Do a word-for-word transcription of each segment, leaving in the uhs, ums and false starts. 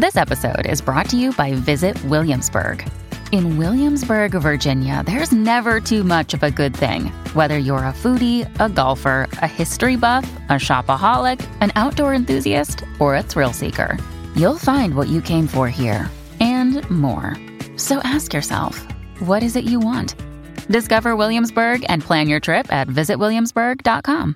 This episode is brought to you by Visit Williamsburg. In Williamsburg, Virginia, there's never too much of a good thing. Whether you're a foodie, a golfer, a history buff, a shopaholic, an outdoor enthusiast, or a thrill seeker, you'll find what you came for here and more. So ask yourself, what is it you want? Discover Williamsburg and plan your trip at visit williamsburg dot com.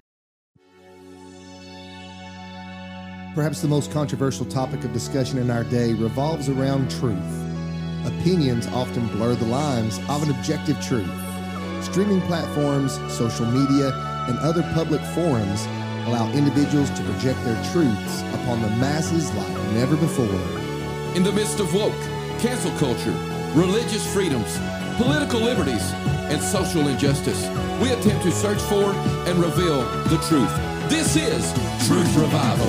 Perhaps the most controversial topic of discussion in our day revolves around truth. Opinions often blur the lines of an objective truth. Streaming platforms, social media, and other public forums allow individuals to project their truths upon the masses like never before. In the midst of woke, cancel culture, religious freedoms, political liberties, and social injustice, we attempt to search for and reveal the truth. This is Truth Revival.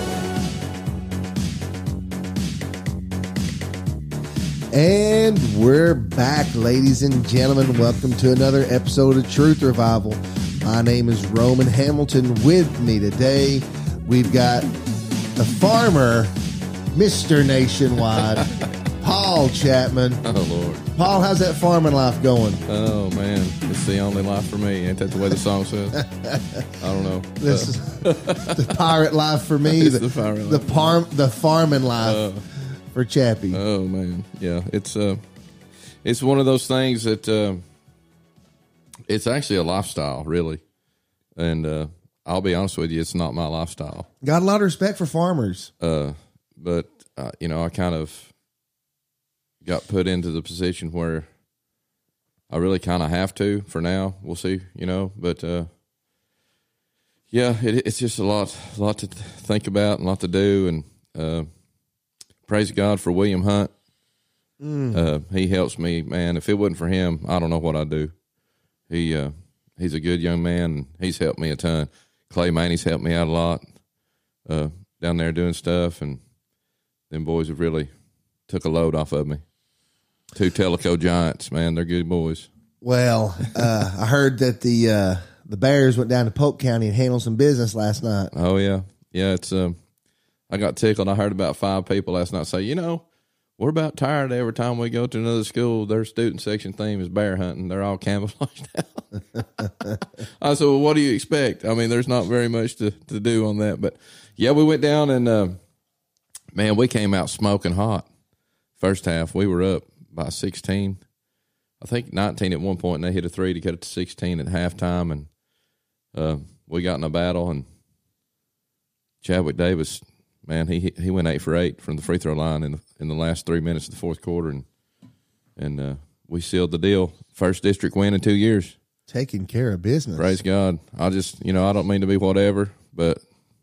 And we're back, ladies and gentlemen. Welcome to another episode of Truth Revival. My name is Roman Hamilton. With me today, we've got the farmer, Mister Nationwide, Paul Chapman. Oh, Lord. Paul, how's that farming life going? Oh, man. It's the only life for me. Ain't that the way the song says? I don't know. This uh. is the pirate life for me. It's the, the pirate the life. farm, the farming life Uh. for Chappie. Oh, man. Yeah, it's uh, it's one of those things that uh, it's actually a lifestyle, really. And uh, I'll be honest with you, it's not my lifestyle. Got a lot of respect for farmers. Uh, but, uh, you know, I kind of got put into the position where I really kind of have to for now. We'll see, you know. But, uh, yeah, it, it's just a lot, a lot to think about and a lot to do. And uh, praise God for William Hunt. Mm. Uh, he helps me, man. If it wasn't for him, I don't know what I'd do. He uh, he's a good young man, and he's helped me a ton. Clay Maney's helped me out a lot uh, down there doing stuff, and them boys have really took a load off of me. Two Teleco giants, man. They're good boys. Well, uh, I heard that the uh, the Bears went down to Polk County and handled some business last night. Oh, yeah. Yeah, it's um, I got tickled. I heard about five people last night say, you know, we're about tired every time we go to another school. Their student section theme is bear hunting. They're all camouflaged out. I said, well, what do you expect? I mean, there's not very much to, to do on that. But, yeah, we went down and, uh, man, we came out smoking hot. First half, we were up by sixteen. I think nineteen at one point, and they hit a three to get it to sixteen at halftime. And uh, we got in a battle, and Chadwick Davis, man, he he went eight for eight from the free throw line in the, in the last three minutes of the fourth quarter, and and uh, we sealed the deal. First district win in two years. Taking care of business. Praise God. I just, you know, I don't mean to be whatever, but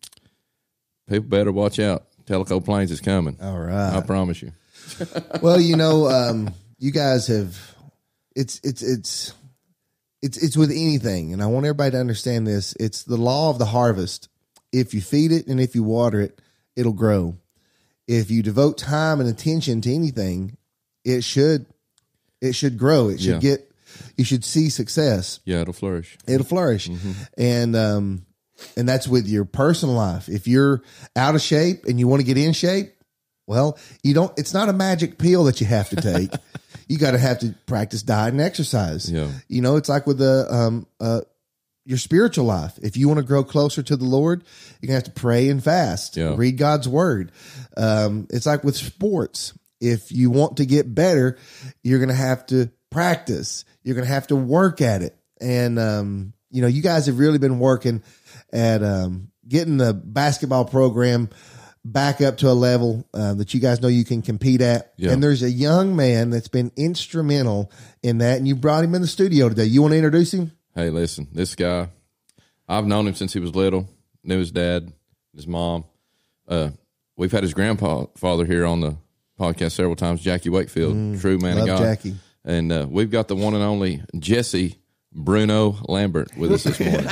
people better watch out. Teleco Plains is coming. All right. I promise you. Well, you know, um, you guys have it's it's it's it's it's with anything, and I want everybody to understand this. It's the law of the harvest. If you feed it and if you water it, it'll grow. If you devote time and attention to anything, it should it should grow. It should Yeah. get you should see success. Yeah, it'll flourish. It'll flourish. Mm-hmm. And um and that's with your personal life. If you're out of shape and you want to get in shape, well, you don't it's not a magic pill that you have to take. You got to have to practice diet and exercise. Yeah. You know, it's like with the um uh your spiritual life. If you want to grow closer to the Lord, you're gonna have to pray and fast. Yeah. Read God's word. Um, it's like with sports. If you want to get better, you're gonna have to practice. You're gonna have to work at it. And um, you know, you guys have really been working at um, getting the basketball program back up to a level uh, that you guys know you can compete at. Yeah. And there's a young man that's been instrumental in that, and you brought him in the studio today. You want to introduce him? Hey, listen, this guy, I've known him since he was little. Knew his dad, his mom. Uh, we've had his grandfather here on the podcast several times, Jackie Wakefield, Mm, true man love of God. Jackie. And uh, we've got the one and only Jesse Bruno Lambert with us this morning.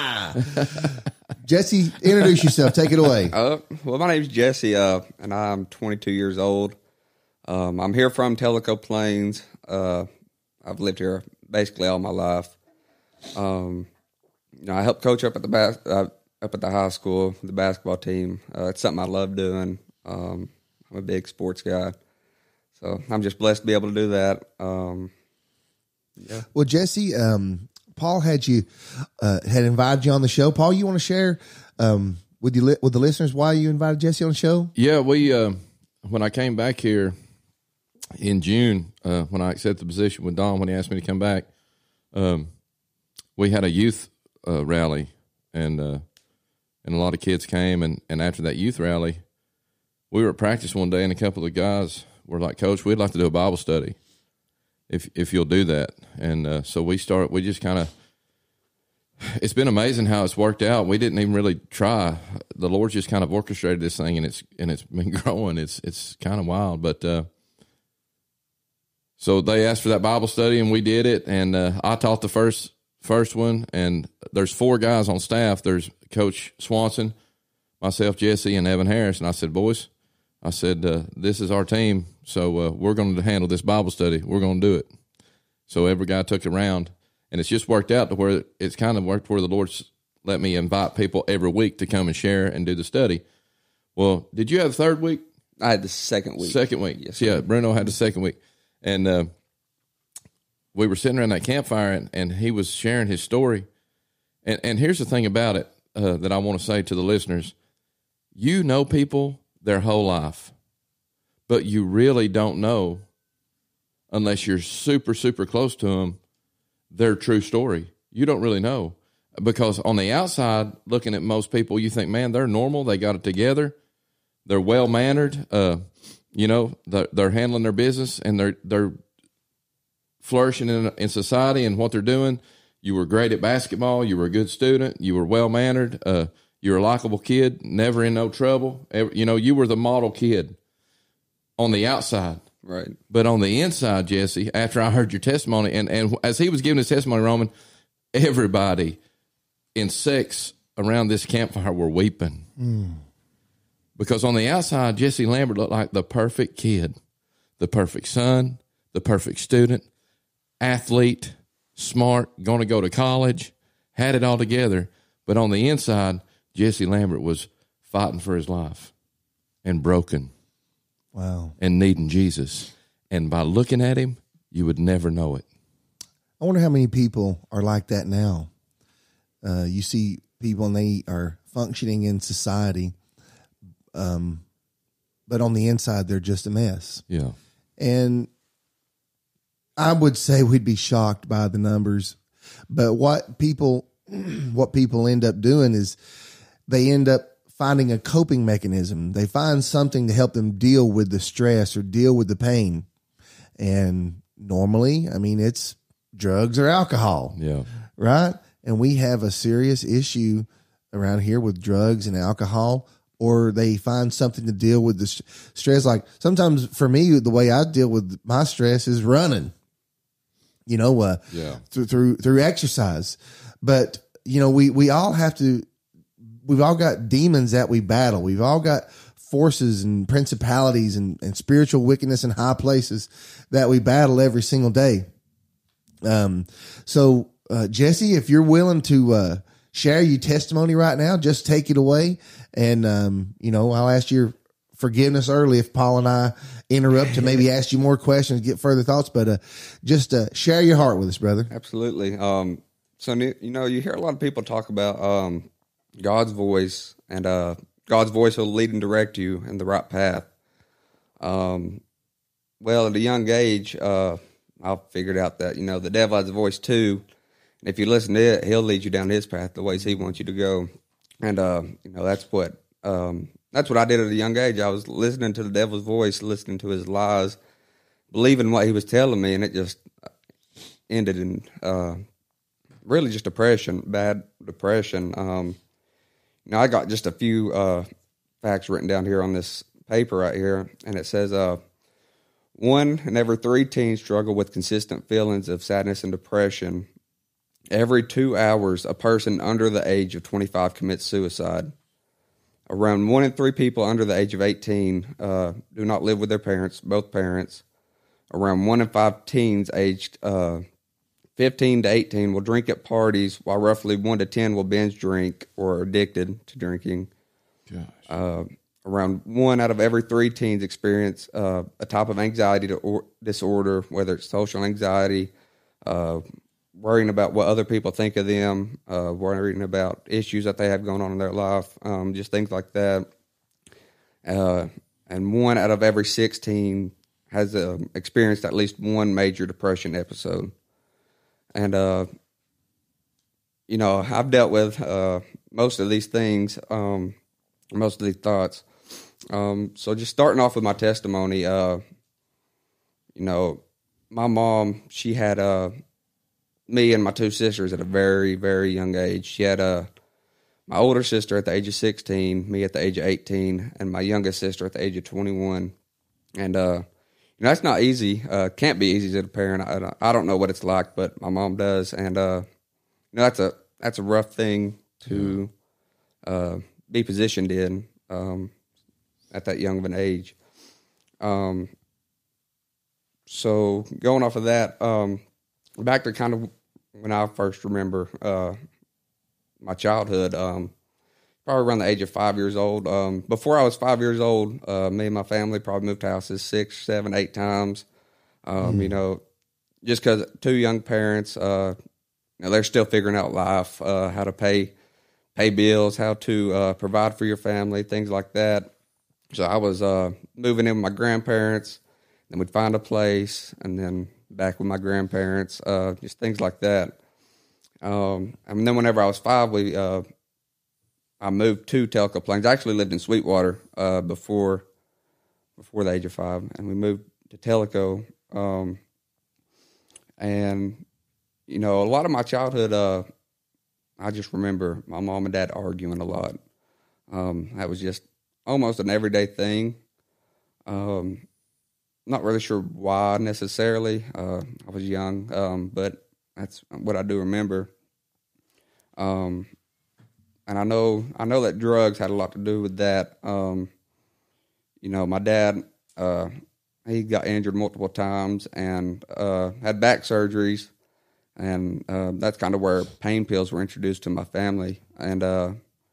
Jesse, introduce yourself. Take it away. Uh, well, my name's Jesse, uh, and I'm twenty-two years old. Um, I'm here from Teleco Plains. Uh, I've lived here basically all my life. Um, you know, I help coach up at the bas- uh, up at the high school, the basketball team. Uh, it's something I love doing. Um, I'm a big sports guy. So I'm just blessed to be able to do that. Um, yeah. Well, Jesse, um, Paul had you uh, had invited you on the show. Paul, you want to share um, with you with the listeners why you invited Jesse on the show? Yeah, we uh, when I came back here in June, uh, when I accepted the position with Don, when he asked me to come back, um, we had a youth uh, rally, and uh, and a lot of kids came, and, and after that youth rally, we were at practice one day, and a couple of the guys were like, "Coach, we'd like to do a Bible study, if if you'll do that." And uh, so we start. We just kind of. It's been amazing how it's worked out. We didn't even really try. The Lord just kind of orchestrated this thing, and it's and it's been growing. It's it's kind of wild, but uh, so they asked for that Bible study, and we did it. And uh, I taught the first first one. And there's four guys on staff. There's Coach Swanson, myself, Jesse, and Evan Harris. And I said, boys, I said, uh, this is our team, so uh, we're going to handle this Bible study. We're going to do it. So every guy took it around, and it's just worked out to where it's kind of worked where the Lord's let me invite people every week to come and share and do the study. Well, did you have the third week? I had the second week. Second week. Yes, Yeah, Bruno had the second week. And uh, we were sitting around that campfire, and, and he was sharing his story. And, and here's the thing about it uh, that I want to say to the listeners. You know people their whole life, but you really don't know, unless you're super, super close to them, their true story. You don't really know, because on the outside, looking at most people, you think, man, they're normal. They got it together. They're well-mannered. Uh, you know, they're, they're handling their business, and they're, they're flourishing in, in society and what they're doing. You were great at basketball. You were a good student. You were well-mannered. Uh, you were a likable kid, never in no trouble. Ever, you know, you were the model kid on the outside. Right. But on the inside, Jesse, after I heard your testimony, and, and as he was giving his testimony, Roman, everybody in sex around this campfire were weeping. Mm. Because on the outside, Jesse Lambert looked like the perfect kid, the perfect son, the perfect student, athlete, smart, going to go to college, had it all together. But on the inside, Jesse Lambert was fighting for his life and broken. Wow. And needing Jesus. And by looking at him, you would never know it. I wonder how many people are like that now. Uh, you see people, and they are functioning in society, um, but on the inside, they're just a mess. Yeah. And I would say we'd be shocked by the numbers. But what people, what people end up doing is they end up finding a coping mechanism. They find something to help them deal with the stress or deal with the pain. And normally, I mean, it's drugs or alcohol. Yeah. Right? And we have a serious issue around here with drugs and alcohol, or they find something to deal with the stress. Like sometimes for me, the way I deal with my stress is running, you know, uh, yeah. through, through, through exercise. But, you know, we, we all have to, we've all got demons that we battle. We've all got forces and principalities and, and spiritual wickedness in high places that we battle every single day. Um, so, uh, Jesse, if you're willing to, uh, share your testimony right now, just take it away. And, um, you know, I'll ask your forgiveness early if Paul and I interrupt to maybe ask you more questions, get further thoughts, but, uh, just, uh, share your heart with us, brother. Absolutely. Um, so, you know, you hear a lot of people talk about, um, God's voice, and, uh, God's voice will lead and direct you in the right path. Um, well, at a young age, uh, I figured out that, you know, the devil has a voice too. And if you listen to it, he'll lead you down his path, the ways he wants you to go. And, uh, you know, that's what, um, that's what I did at a young age. I was listening to the devil's voice, listening to his lies, believing what he was telling me. And it just ended in, uh, really just depression, bad depression. Um, you know, I got just a few, uh, facts written down here on this paper right here. And it says, uh, one in every three teens struggle with consistent feelings of sadness and depression. Every two hours, a person under the age of twenty-five commits suicide. Around one in three people under the age of eighteen uh, do not live with their parents, both parents. Around one in five teens aged uh, fifteen to eighteen will drink at parties, while roughly one to ten will binge drink or are addicted to drinking. Gosh. Uh, around one out of every three teens experience uh, a type of anxiety or disorder, whether it's social anxiety, uh, worrying about what other people think of them, uh, worrying about issues that they have going on in their life, um, just things like that. Uh, and one out of every sixteen has uh, experienced at least one major depression episode. And, uh, you know, I've dealt with uh, most of these things, um, most of these thoughts. Um, so just starting off with my testimony, uh, you know, my mom, she had uh, me and my two sisters at a very, very young age. She had uh, my older sister at the age of sixteen, me at the age of eighteen, and my youngest sister at the age of twenty-one. And, uh, you know, that's not easy. Uh, can't be easy as a parent. I, I don't know what it's like, but my mom does. And, uh, you know, that's a, that's a rough thing to uh, be positioned in um, at that young of an age. Um, so going off of that, um, back to kind of when I first remember uh, my childhood, um, probably around the age of five years old. Um, before I was five years old, uh, me and my family probably moved houses six, seven, eight times. Um, mm. You know, just because two young parents, uh, you know, they're still figuring out life, uh, how to pay pay bills, how to uh, provide for your family, things like that. So I was uh, moving in with my grandparents, then we'd find a place, and then back with my grandparents, uh, just things like that. Um, and then whenever I was five, we uh, I moved to Tellico Plains. I actually lived in Sweetwater uh, before before the age of five, and we moved to Tellico. Um, and you know, a lot of my childhood, uh, I just remember my mom and dad arguing a lot. Um, that was just almost an everyday thing. Um, not really sure why necessarily. Uh, I was young, um, but that's what I do remember. Um, and I know I know that drugs had a lot to do with that. Um, you know, my dad, uh, he got injured multiple times and uh, had back surgeries. And uh, that's kind of where pain pills were introduced to my family. And uh,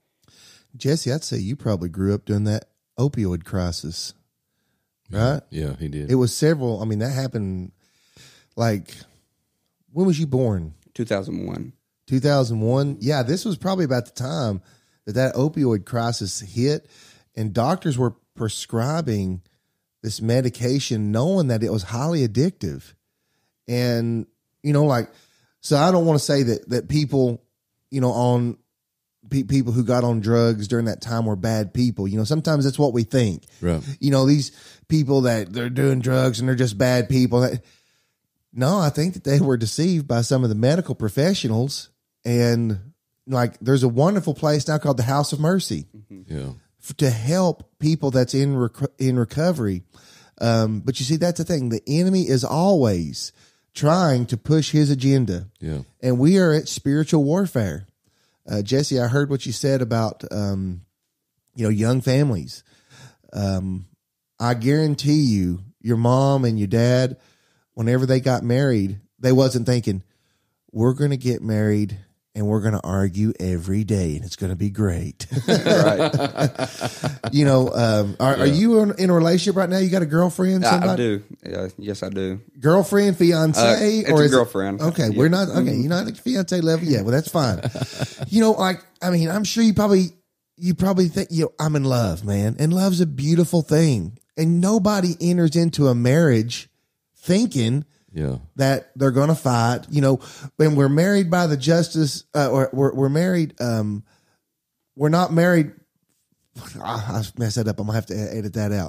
Jesse, I'd say you probably grew up during that opioid crisis, right? Yeah, he did. It was several. I mean, that happened. Like, when was you born? two thousand one. two thousand one. Yeah, this was probably about the time that that opioid crisis hit, and doctors were prescribing this medication, knowing that it was highly addictive, and you know, like. So I don't want to say that that people, you know, on pe- people who got on drugs during that time were bad people. You know, sometimes that's what we think. Right. You know, these people that they're doing drugs and they're just bad people. No, I think that they were deceived by some of the medical professionals. And like, there's a wonderful place now called the House of Mercy. Yeah. To help people that's in rec- in recovery. Um, but you see, that's the thing. The enemy is always trying to push his agenda. Yeah. And we are at spiritual warfare. Uh, Jesse, I heard what you said about, um, you know, young families. Um, I guarantee you, your mom and your dad, whenever they got married, they wasn't thinking, we're going to get married and we're going to argue every day and it's going to be great. Right. You know, um, are, Yeah. are you in, in a relationship right now? You got a girlfriend? I, I Somebody? do. Yeah, yes, I do. Girlfriend, fiance, Uh, it's or a is it- girlfriend. okay, Yeah. we're not okay. You're not at the fiance level yet. Well, that's fine. You know, like I mean, I'm sure you probably you probably think you know, I'm in love, man, and love's a beautiful thing, and nobody enters into a marriage thinking Yeah. that they're going to fight. You know, when we're married by the justice, uh, or we're we're married. Um, we're not married. I, I messed that up. I'm gonna have to edit that out.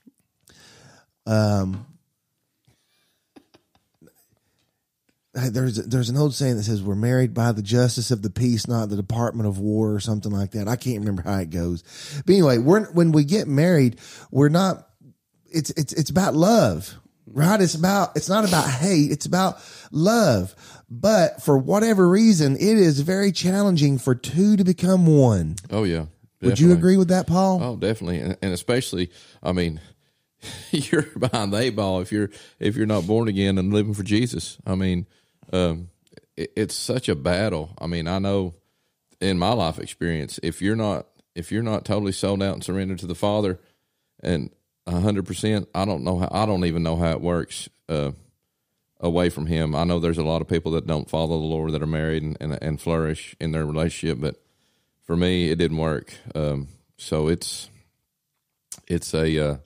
Um. There's there's an old saying that says we're married by the justice of the peace, not the Department of War, or something like that. I can't remember how it goes, but anyway, we're when we get married, we're not. It's it's it's about love, right? It's about it's not about hate. It's about love. But for whatever reason, it is very challenging for two to become one. Oh, yeah. Would you Definitely. agree with that, Paul? Oh, definitely, and, and especially, I mean, you're behind the eight ball if you're if you're not born again and living for Jesus. I mean, um, it, it's such a battle. I mean, I know in my life experience, if you're not if you're not totally sold out and surrendered to the Father, and a hundred percent, I don't know how. I don't even know how it works uh, away from Him. I know there's a lot of people that don't follow the Lord that are married and and, and flourish in their relationship, but for me, it didn't work. Um, so it's it's a uh,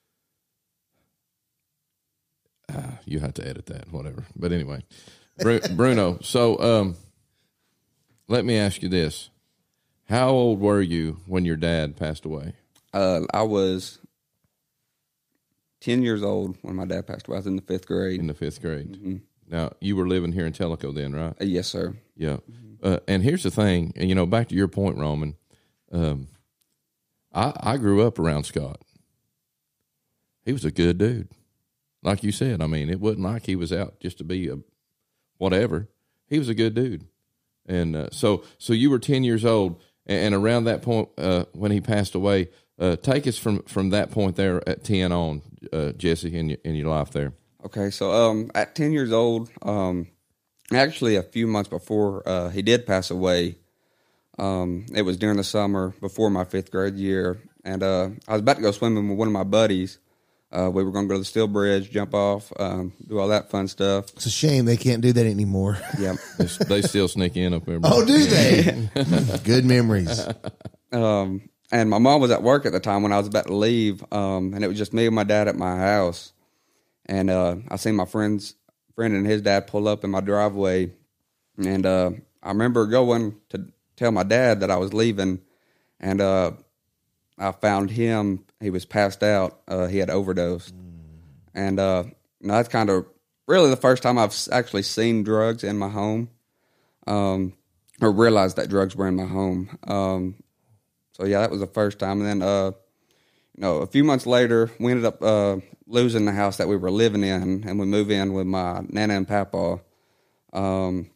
uh, you have to edit that, whatever. But anyway, Bruno. So um, let me ask you this: how old were you when your dad passed away? Uh, I was ten years old when my dad passed away. I was in the fifth grade. In the fifth grade. Mm-hmm. Now, you were living here in Tellico then, right? Uh, yes, sir. Yeah. Mm-hmm. Uh, and here's the thing, and you know, back to your point, Roman, um, I, I grew up around Scott. He was a good dude. Like you said, I mean, it wasn't like he was out just to be a whatever. He was a good dude. And uh, so so you were ten years old, and, and around that point uh, when he passed away, Uh, take us from, from that point there at ten on, uh, Jesse, in your, in your life there. Okay, so um, at ten years old, um, actually a few months before uh, he did pass away, um, it was during the summer before my fifth grade year, and uh, I was about to go swimming with one of my buddies. Uh, we were going to go to the Steel Bridge, jump off, um, do all that fun stuff. It's a shame they can't do that anymore. Yeah, they, they still sneak in up there. Bro. Oh, do they? Good memories. Um, and my mom was at work at the time when I was about to leave, um, and it was just me and my dad at my house. And uh, I seen my friend's friend and his dad pull up in my driveway, and uh, I remember going to tell my dad that I was leaving, and uh, I found him. He was passed out. Uh, he had overdosed, mm. and uh, you know, that's kind of really the first time I've actually seen drugs in my home, um, or realized that drugs were in my home. Um, so yeah, that was the first time. And then, uh, you know, a few months later, we ended up uh, losing the house that we were living in, and we moved in with my nana and papa. Um,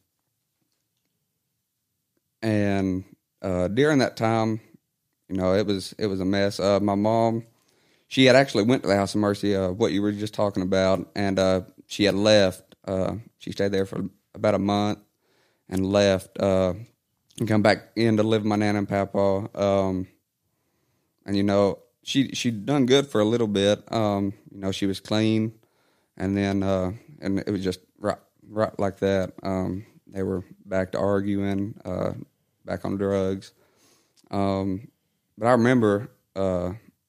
and uh, during that time, you know, it was it was a mess. Uh, my mom, she had actually went to the House of Mercy, uh, what you were just talking about, and uh, she had left. Uh, she stayed there for about a month and left uh, and come back in to live with my nana and papa. Um, and, you know, she she'd done good for a little bit. Um, you know, she was clean, and then uh, and it was just right, right like that. Um, they were back to arguing, uh, back on drugs. Um, but I remember uh,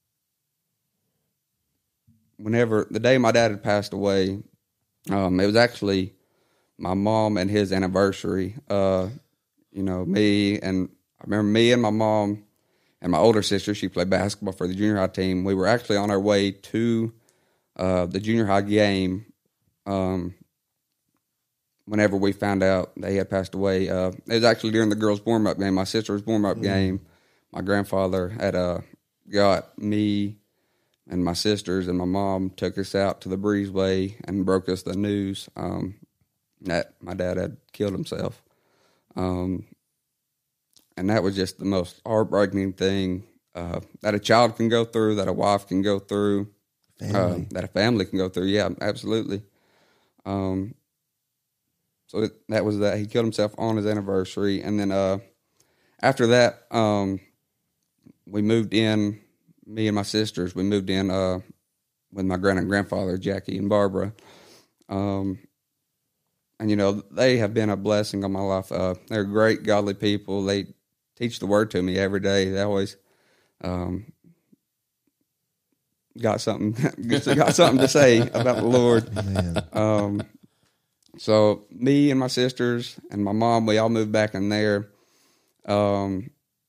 whenever the day my dad had passed away, um, it was actually my mom and his anniversary. Uh, you know, me and I remember me and my mom and my older sister. She played basketball for the junior high team. We were actually on our way to uh, the junior high game. Um, whenever we found out they had passed away, uh, it was actually during the girls' warm up game. My sister's warm up mm. game. My grandfather had uh, got me and my sisters and my mom took us out to the breezeway and broke us the news um, that my dad had killed himself. Um, and that was just the most heartbreaking thing uh, that a child can go through, that a wife can go through, uh, that a family can go through. Yeah, absolutely. Um, so it, that was that. He killed himself on his anniversary. And then uh, after that, um, we moved in, me and my sisters, we moved in uh, with my grand and grandfather, Jackie and Barbara. Um, and, you know, they have been a blessing on my life. Uh, they're great, godly people. They teach the word to me every day. They always um, got something got something to say about the Lord. Um, so me and my sisters and my mom, we all moved back in there. Um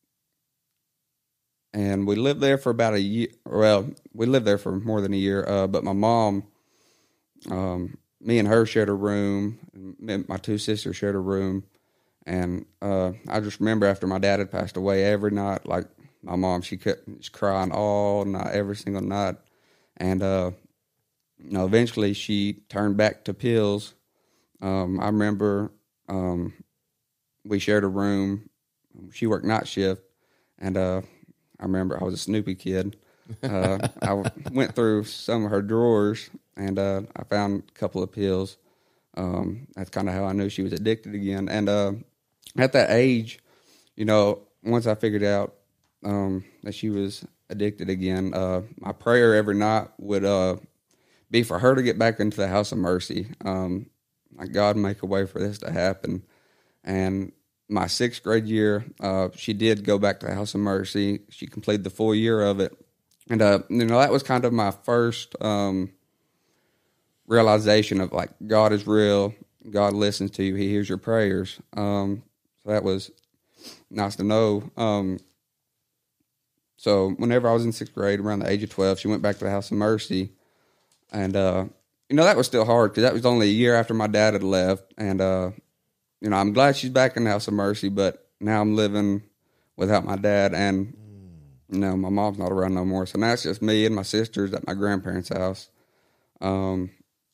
And we lived there for about a year. Well, we lived there for more than a year. Uh, but my mom, um, me and her shared a room. And my two sisters shared a room. And uh, I just remember after my dad had passed away, every night, like my mom, she kept she's crying all night, every single night. And uh, you know, eventually she turned back to pills. Um, I remember um, we shared a room. She worked night shift, and uh, I remember I was a Snoopy kid. Uh, I went through some of her drawers, and uh, I found a couple of pills. Um, that's kind of how I knew she was addicted again. And uh, at that age, you know, once I figured out um, that she was addicted again, uh, my prayer every night would uh, be for her to get back into the house of mercy. Um, like, God, make a way for this to happen. And my sixth grade year, uh, she did go back to the house of mercy. She completed the full year of it. And, uh, you know, that was kind of my first um, realization of, like, God is real. God listens to you. He hears your prayers. Um, so that was nice to know. Um, so whenever I was in sixth grade, around the age of twelve, she went back to the house of mercy. And, uh, you know, that was still hard because that was only a year after my dad had left. And, uh, you know, I'm glad she's back in the house of mercy, but now I'm living without my dad. And, you know, my mom's not around no more. So now it's just me and my sisters at my grandparents' house. Um,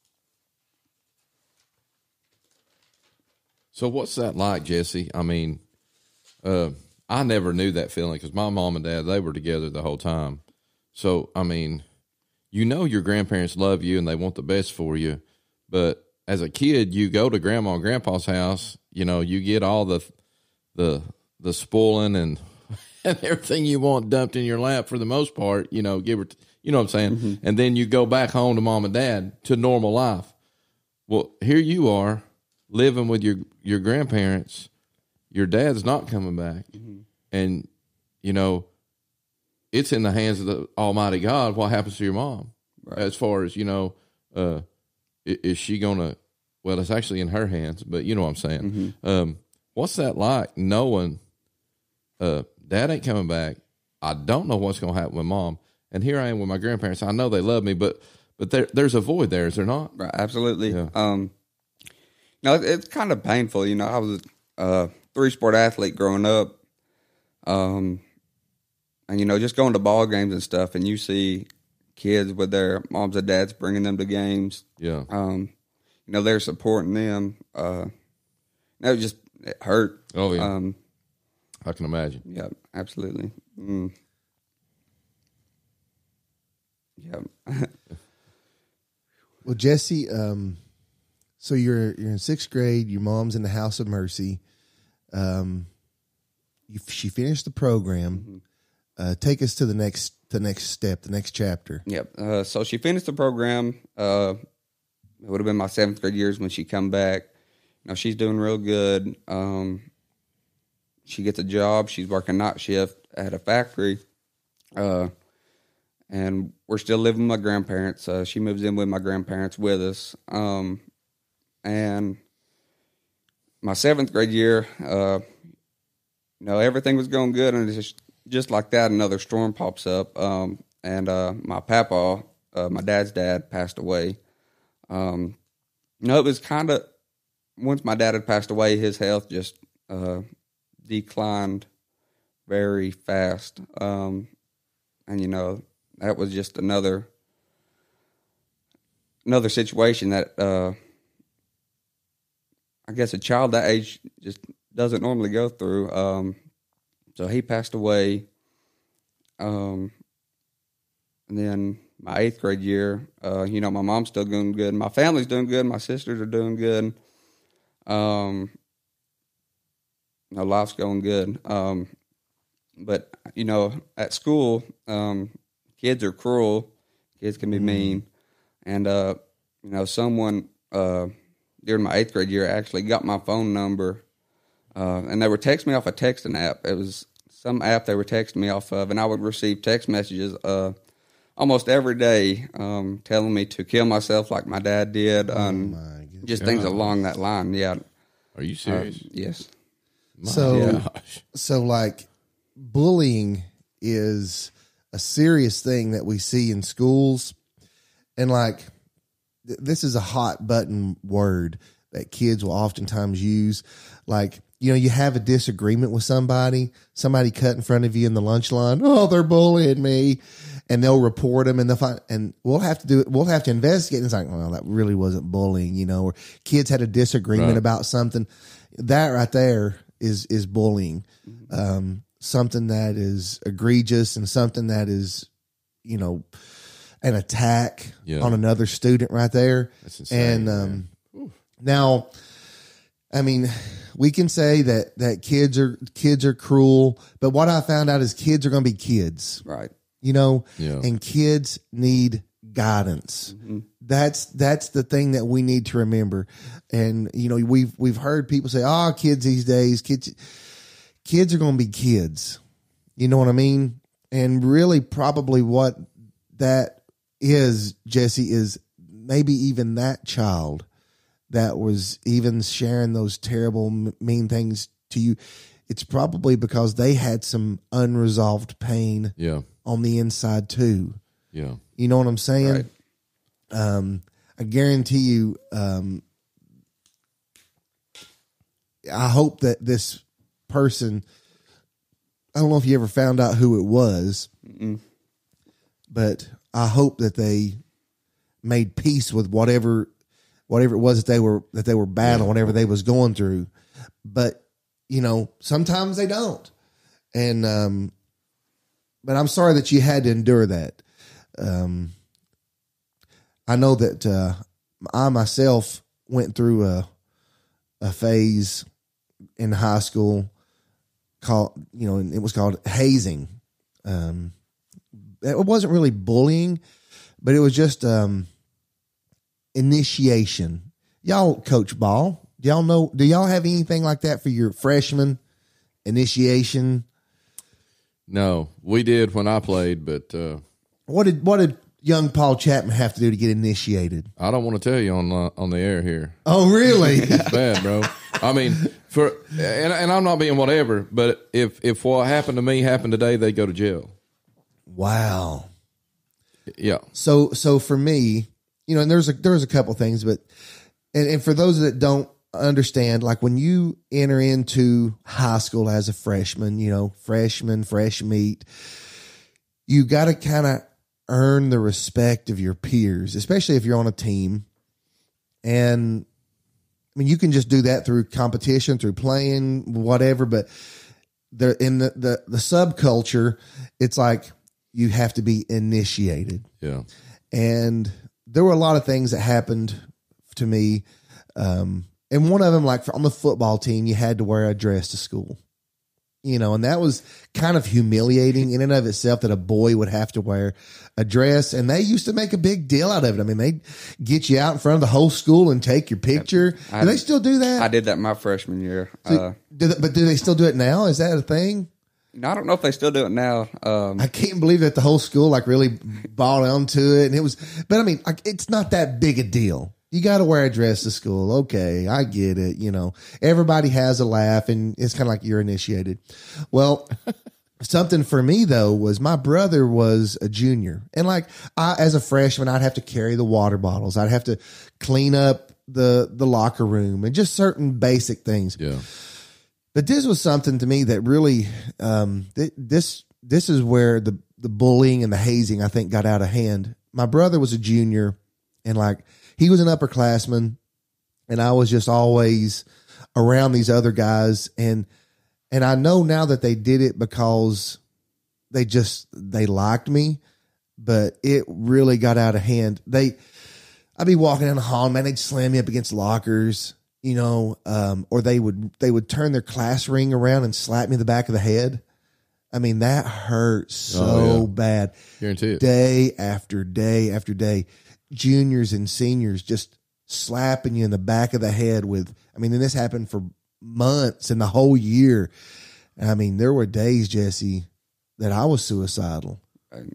So what's that like, Jesse? I mean, uh, I never knew that feeling because my mom and dad, they were together the whole time. So, I mean, you know your grandparents love you and they want the best for you. But as a kid, you go to grandma and grandpa's house, you know, you get all the the the spoiling and, and everything you want dumped in your lap for the most part, you know, give her, you know what I'm saying? Mm-hmm. And then you go back home to mom and dad to normal life. Well, here you are living with your, your grandparents. Your dad's not coming back. Mm-hmm. And, you know, it's in the hands of the Almighty God what happens to your mom. Right. As far as, you know, uh, is she going to, well, it's actually in her hands, but you know what I'm saying. Mm-hmm. Um, what's that like knowing uh, dad ain't coming back? I don't know what's going to happen with mom. And here I am with my grandparents. I know they love me, but but there, there's a void there, is there not? Right, absolutely. Yeah. Um, no, it, it's kind of painful. You know, I was a three-sport athlete growing up. Um, and, you know, just going to ball games and stuff, and you see kids with their moms and dads bringing them to games. Yeah. Um, you know, they're supporting them. Uh, that just, it hurt. Oh, yeah. Um, I can imagine. Yeah, absolutely. Mm. Yeah. Well, Jesse, um, so you're you're in sixth grade. Your mom's in the House of Mercy. Um, you, she finished the program. Mm-hmm. Uh, take us to the next the next step, the next chapter. Yep. Uh, so she finished the program. Uh, it would have been my seventh grade years when she come back. You know, she's doing real good. Um, she gets a job. She's working night shift at a factory. Uh, and we're still living with my grandparents. Uh, she moves in with my grandparents with us. Um, and my seventh grade year, uh, you know, everything was going good, and it's just, just like that, another storm pops up. Um, and uh, my papa, uh, my dad's dad, passed away. Um, you know, it was kind of, once my dad had passed away, his health just uh, declined very fast. Um, and, you know, that was just another another situation that uh, I guess a child that age just doesn't normally go through. Um, so he passed away. Um, and then my eighth grade year, uh, you know, my mom's still doing good. My family's doing good. My sisters are doing good. Um, you know, life's going good. Um, but, you know, at school, um, kids are cruel. Kids can be mean. And, uh, you know, someone uh, during my eighth grade year actually got my phone number, uh, and they were texting me off a texting app. It was some app they were texting me off of, and I would receive text messages uh, almost every day um, telling me to kill myself like my dad did, oh and just things along that line. Yeah. Are you serious? Uh, yes. My so, gosh. so like, bullying is a serious thing that we see in schools, and like th- this is a hot button word that kids will oftentimes use. Like, you know, you have a disagreement with somebody, somebody cut in front of you in the lunch line. Oh, they're bullying me, and they'll report them, and they'll find, and we'll have to do it. We'll have to investigate. And it's like, well, that really wasn't bullying, you know. Or kids had a disagreement right. about something. That right there is is bullying. Mm-hmm. Um, something that is egregious and something that is, you know, an attack yeah. on another student right there. That's insane. And um, now, I mean, we can say that, that kids are, kids are cruel, but what I found out is kids are going to be kids, Right. you know, Yeah. and kids need guidance. Mm-hmm. That's, that's the thing that we need to remember. And, you know, we've, we've heard people say, oh, kids these days, kids, kids are going to be kids. You know what I mean? And really probably what that is, Jesse, is maybe even that child that was even sharing those terrible, mean things to you. It's probably because they had some unresolved pain Yeah. on the inside too. Yeah. You know what I'm saying? Right. Um, I guarantee you, um, I hope that this person, I don't know if you ever found out who it was, Mm-mm. but I hope that they made peace with whatever, whatever it was that they were, that they were battling, whatever they was going through. But, you know, sometimes they don't. And, um, but I'm sorry that you had to endure that. Um, I know that, uh, I myself went through a, a phase in high school called, you know, it was called hazing. Um, it wasn't really bullying, but it was just, um, initiation. Y'all coach ball. Do y'all know, do y'all have anything like that for your freshmen initiation? No, we did when I played, but uh, What did, what did young Paul Chapman have to do to get initiated? I don't want to tell you on uh, on the air here. Oh, really? It's bad, bro. I mean, for and, and I'm not being whatever, but if if what happened to me happened today, they go to jail. Wow. Yeah, So, so for me, you know, and there's a, there's a couple things, but, and, and for those that don't understand, like when you enter into high school as a freshman, you know, freshman, fresh meat, you got to kind of earn the respect of your peers, especially if you're on a team. And I mean, you can just do that through competition, through playing, whatever, but there in the, the, the subculture, it's like you have to be initiated. yeah, And there were a lot of things that happened to me. Um, and one of them, like on the football team, you had to wear a dress to school, you know, and that was kind of humiliating in and of itself that a boy would have to wear a dress. And they used to make a big deal out of it. I mean, they'd get you out in front of the whole school and take your picture. I- do they still do that? I did that my freshman year. So, Uh, do they- but do they still do it now? Is that a thing? you know, I don't know if they still do it now. Um, I can't believe that the whole school like really bought onto it. And it was, but I mean, like, it's not that big a deal. You got to wear a dress to school. Okay. I get it. You know, everybody has a laugh and it's kind of like you're initiated. Well, something for me though was my brother was a junior, and like I, as a freshman, I'd have to carry the water bottles. I'd have to clean up the, the locker room and just certain basic things. yeah, But this was something to me that really, um, th- this, this is where the, the bullying and the hazing, I think, got out of hand. My brother was a junior, and like, he was an upperclassman, and I was just always around these other guys. And, and I know now that they did it because they just, they liked me, but it really got out of hand. They, I'd be walking down the hall, man, they'd slam me up against lockers, you know, um, or they would, they would turn their class ring around and slap me in the back of the head. I mean, that hurt so Oh, yeah. bad. guarantee it. Day after day after day, juniors and seniors just slapping you in the back of the head with, I mean, and this happened for months and the whole year. I mean, there were days, Jesse, that I was suicidal. Right.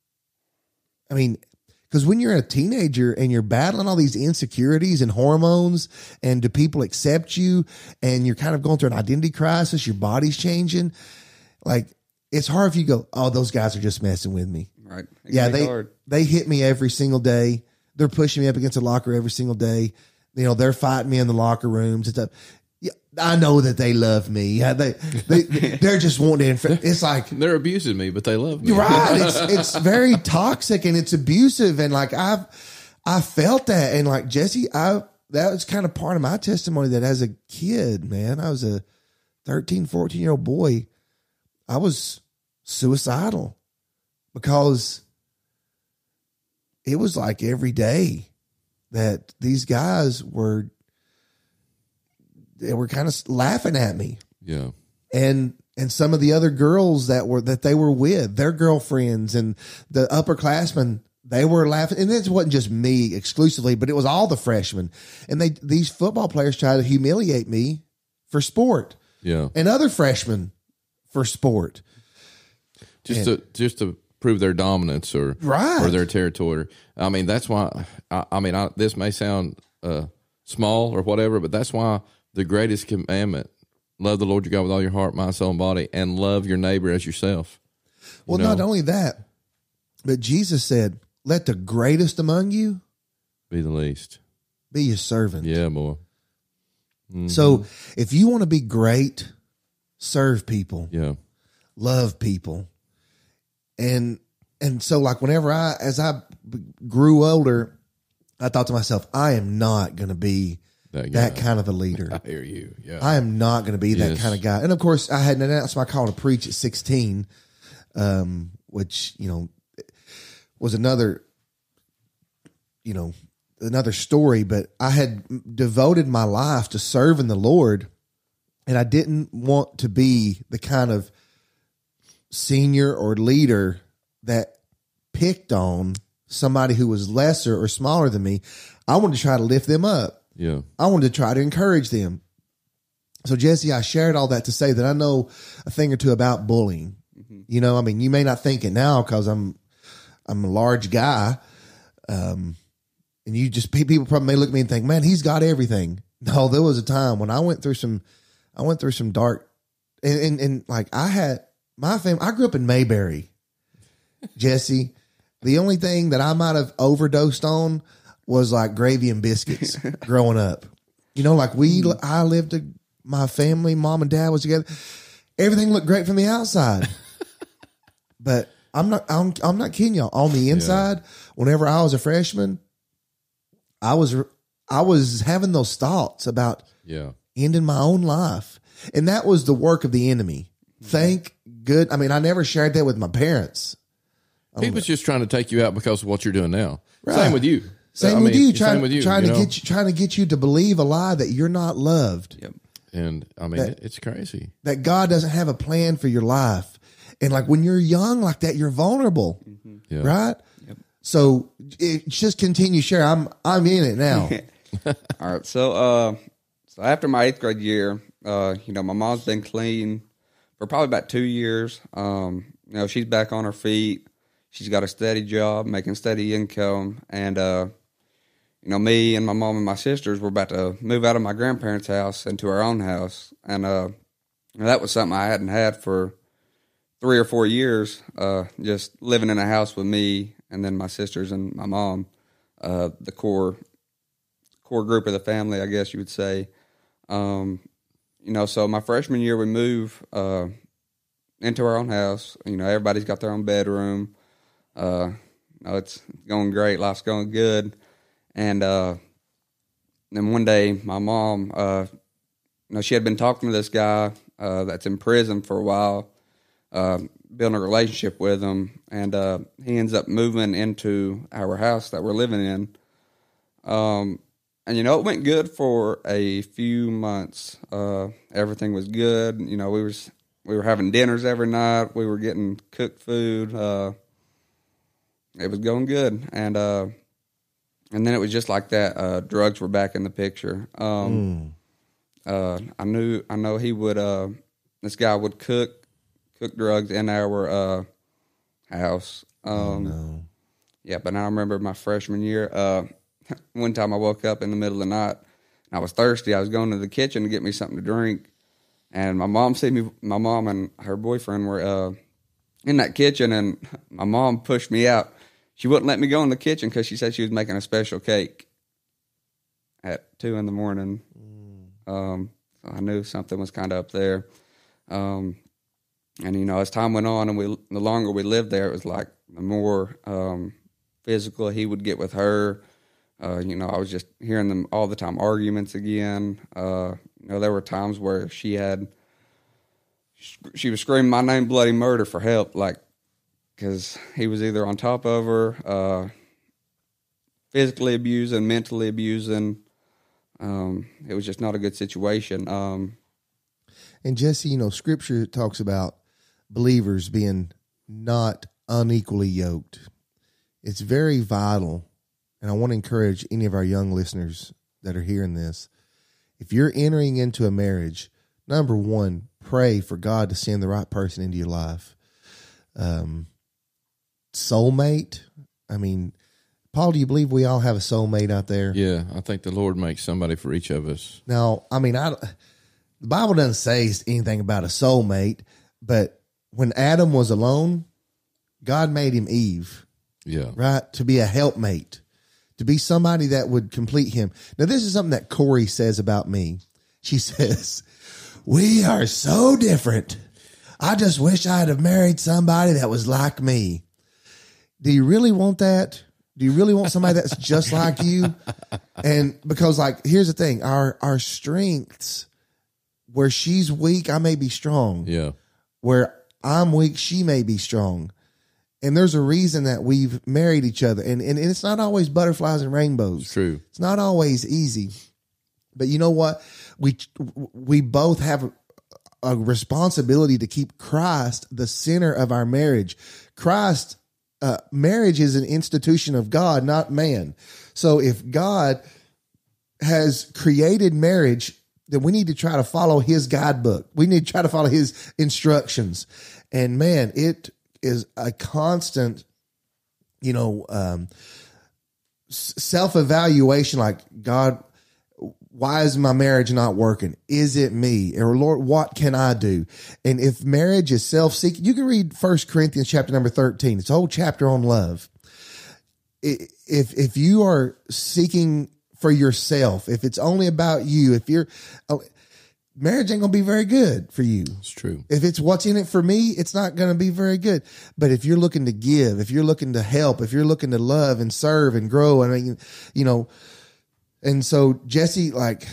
I mean, because when you're a teenager and you're battling all these insecurities and hormones, and do people accept you, and you're kind of going through an identity crisis, your body's changing, like, it's hard if you go, oh, those guys are just messing with me. right. It Yeah, can be they hard. they hit me every single day. They're pushing me up against a locker every single day. You know, they're fighting me in the locker rooms and stuff. Yeah, I know that they love me. Yeah, they they they're just wanting to. Inf- it's like They're abusing me, but they love me. you're right. It's it's very toxic and it's abusive, and like I've I felt that, and like Jesse, I that was kind of part of my testimony that as a kid, man, I was a thirteen, fourteen year old boy. I was suicidal because it was like every day that these guys were they were kind of laughing at me. Yeah. And and some of the other girls that were that they were with, their girlfriends and the upperclassmen, they were laughing. And it wasn't just me exclusively, but it was all the freshmen. And they these football players tried to humiliate me for sport. Yeah. And other freshmen for sport. Just And- to just to prove their dominance or Right. or their territory. I mean, that's why. I, I mean, I, this may sound uh, small or whatever, but that's why the greatest commandment: love the Lord your God with all your heart, mind, soul, and body, and love your neighbor as yourself. You Well, know? not only that, but Jesus said, "Let the greatest among you Be the least. be your servant." Yeah, boy. Mm-hmm. So, if you want to be great, serve people, Yeah. love people. And and so like whenever I as I b- grew older, I thought to myself, I am not going to be That that, guy. kind of a leader. I hear you. Yeah. I am not going to be that Yes. kind of guy. And of course, I had announced my call to preach at sixteen, um, which, you know, was another, you know, another story. But I had devoted my life to serving the Lord, and I didn't want to be the kind of senior or leader that picked on somebody who was lesser or smaller than me. I wanted to try to lift them up. yeah. I wanted to try to encourage them. So, Jesse, I shared all that to say that I know a thing or two about bullying. Mm-hmm. You know, I mean, you may not think it now because I'm I'm a large guy, um, and you just people probably may look at me and think, "Man, he's got everything." No, there was a time when I went through some, I went through some dark, and and, and like I had my family. I grew up in Mayberry, Jesse. The only thing that I might have overdosed on was like gravy and biscuits growing up. You know, like we, I lived, a, my family, mom and dad was together. Everything looked great from the outside, but I'm not, I'm, I'm not kidding y'all. On the inside, yeah. Whenever I was a freshman, I was, I was having those thoughts about Yeah. ending my own life. And that was the work of the enemy. Thank good. I mean, I never shared that with my parents. He was just trying to take you out because of what you're doing now. Right. Same with you. Same I with mean, you, same trying, with you, trying you to know? get you, trying to get you to believe a lie that you're not loved, Yep. And I mean, That- it's crazy. that God doesn't have a plan for your life. And like when you're young like that, you're vulnerable, Yeah. right? So it just continue share. I'm, I'm in it now. All right. So, uh, so after my eighth grade year, uh, you know, my mom's been clean for probably about two years. Um, you know, she's back on her feet. She's got a steady job, making steady income. And, uh, you know, me and my mom and my sisters were about to move out of my grandparents' house into our own house. And, uh, you know, that was something I hadn't had for three or four years, uh, just living in a house with me and then my sisters and my mom, uh, the core core group of the family, I guess you would say. Um, you know, so my freshman year, we move uh, into our own house. You know, everybody's got their own bedroom. Uh, you know, it's going great. Life's going good. And uh, then one day, my mom, uh, you know, she had been talking to this guy uh, that's in prison for a while, uh, building a relationship with him. And uh, he ends up moving into our house that we're living in. Um, and, you know, it went good for a few months. Uh, everything was good. You know, we was we were having dinners every night. We were getting cooked food. Uh, it was going good. And uh, and then it was just like that. Uh, drugs were back in the picture. Um, mm. uh, I knew, I know he would, uh, this guy would cook, cook drugs in our uh, house. Um, Oh, no. Yeah, but now I remember my freshman year, uh, one time I woke up in the middle of the night and I was thirsty. I was going to the kitchen to get me something to drink. And my mom see me, my mom and her boyfriend were uh, in that kitchen, and my mom pushed me out. She wouldn't let me go in the kitchen because she said she was making a special cake at two in the morning. Mm. Um, so I knew something was kind of up there. Um, and, you know, as time went on and we, the longer we lived there, it was like the more um, physical he would get with her. Uh, you know, I was just hearing them all the time, arguments again. Uh, you know, there were times where she had, she was screaming my name, bloody murder, for help, like, because he was either on top of her, uh, physically abusing, mentally abusing. Um, it was just not a good situation. Um, And Jesse, you know, Scripture talks about believers being not unequally yoked. It's very vital, and I want to encourage any of our young listeners that are hearing this. If you're entering into a marriage, number one, pray for God to send the right person into your life. Um, soulmate. I mean, Paul, do you believe we all have a soulmate out there? Yeah, I think the Lord makes somebody for each of us. Now, I mean, I, the Bible doesn't say anything about a soulmate, but when Adam was alone, God made him Eve, Yeah. right, to be a helpmate, to be somebody that would complete him. Now, this is something that Corey says about me. She says, we are so different. I just wish I'd have married somebody that was like me. Do you really want that? Do you really want somebody that's just like you? And because, like, here's the thing, our our strengths, where she's weak, I may be strong. Yeah. Where I'm weak, she may be strong. And there's a reason that we've married each other. And, and, and it's not always butterflies and rainbows. It's true. It's not always easy. But you know what? We we both have a, a responsibility to keep Christ the center of our marriage. Christ, uh, marriage is an institution of God, not man. So if God has created marriage, then we need to try to follow his guidebook. We need to try to follow his instructions. And man, it is a constant, you know, um, self-evaluation, like, God, why is my marriage not working? Is it me? Or Lord, what can I do? And if marriage is self-seeking, you can read First Corinthians chapter number thirteen. It's a whole chapter on love. If, if you are seeking for yourself, if it's only about you, if you're, marriage ain't going to be very good for you. It's true. If it's what's in it for me, it's not going to be very good. But if you're looking to give, if you're looking to help, if you're looking to love and serve and grow, I mean, you know, and so Jesse, like,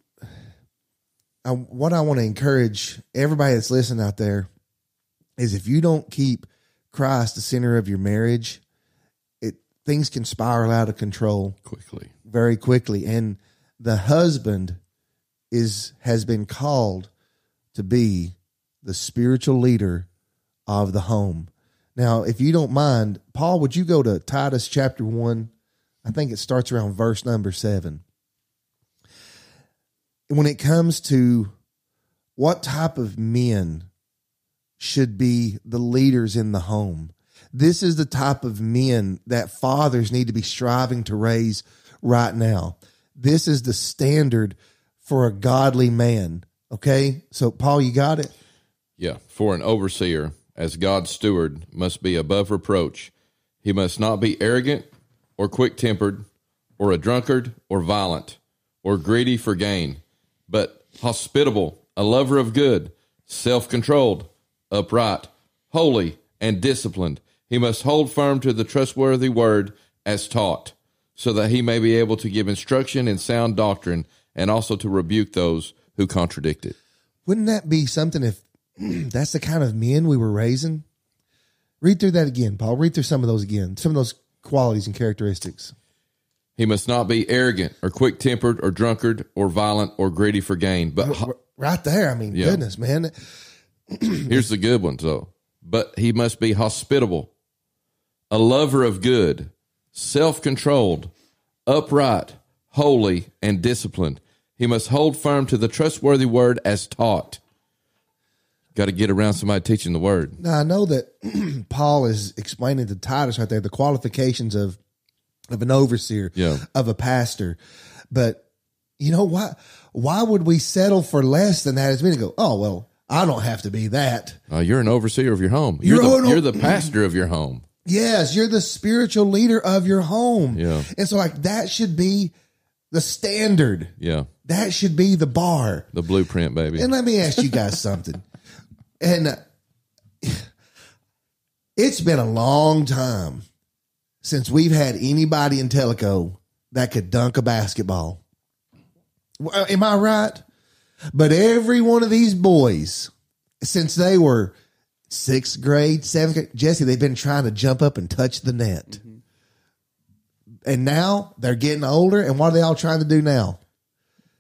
I, what I want to encourage everybody that's listening out there is, if you don't keep Christ the center of your marriage, it things can spiral out of control Quickly. very quickly. And the husband is has been called to be the spiritual leader of the home. Now, if you don't mind, Paul, would you go to Titus chapter one? I think it starts around verse number seven. When it comes to what type of men should be the leaders in the home, this is the type of men that fathers need to be striving to raise right now. This is the standard for a godly man. Okay? So, Paul, you got it? Yeah. For an overseer, as God's steward, must be above reproach. He must not be arrogant or quick-tempered or a drunkard or violent or greedy for gain, but hospitable, a lover of good, self-controlled, upright, holy, and disciplined. He must hold firm to the trustworthy word as taught, so that he may be able to give instruction in sound doctrine and also to rebuke those who contradict it. Wouldn't that be something if that's the kind of men we were raising? Read through that again, Paul. Read through some of those again, some of those qualities and characteristics. He must not be arrogant or quick-tempered or drunkard or violent or greedy for gain. But ho- right there, I mean, Yeah. goodness, man. here's the good ones, though. But he must be hospitable, a lover of good, self-controlled, upright, holy, and disciplined. He must hold firm to the trustworthy word as taught. Got to get around somebody teaching the word. Now, I know that Paul is explaining to Titus right there the qualifications of of an overseer, Yeah. of a pastor. But you know why? Why would we settle for less than that? As we go, oh, well, I don't have to be that. Uh, you're an overseer of your home. You're, You're the, an- you're the pastor of your home. Yes, you're the spiritual leader of your home. Yeah. And so, like, that should be the standard. Yeah. That should be the bar. The blueprint, baby. And let me ask you guys something. And uh, it's been a long time since we've had anybody in Tellico that could dunk a basketball. Well, am I right? But every one of these boys, since they were sixth grade, seventh grade, Jesse, they've been trying to jump up and touch the net. Mm-hmm. And now they're getting older. And what are they all trying to do now?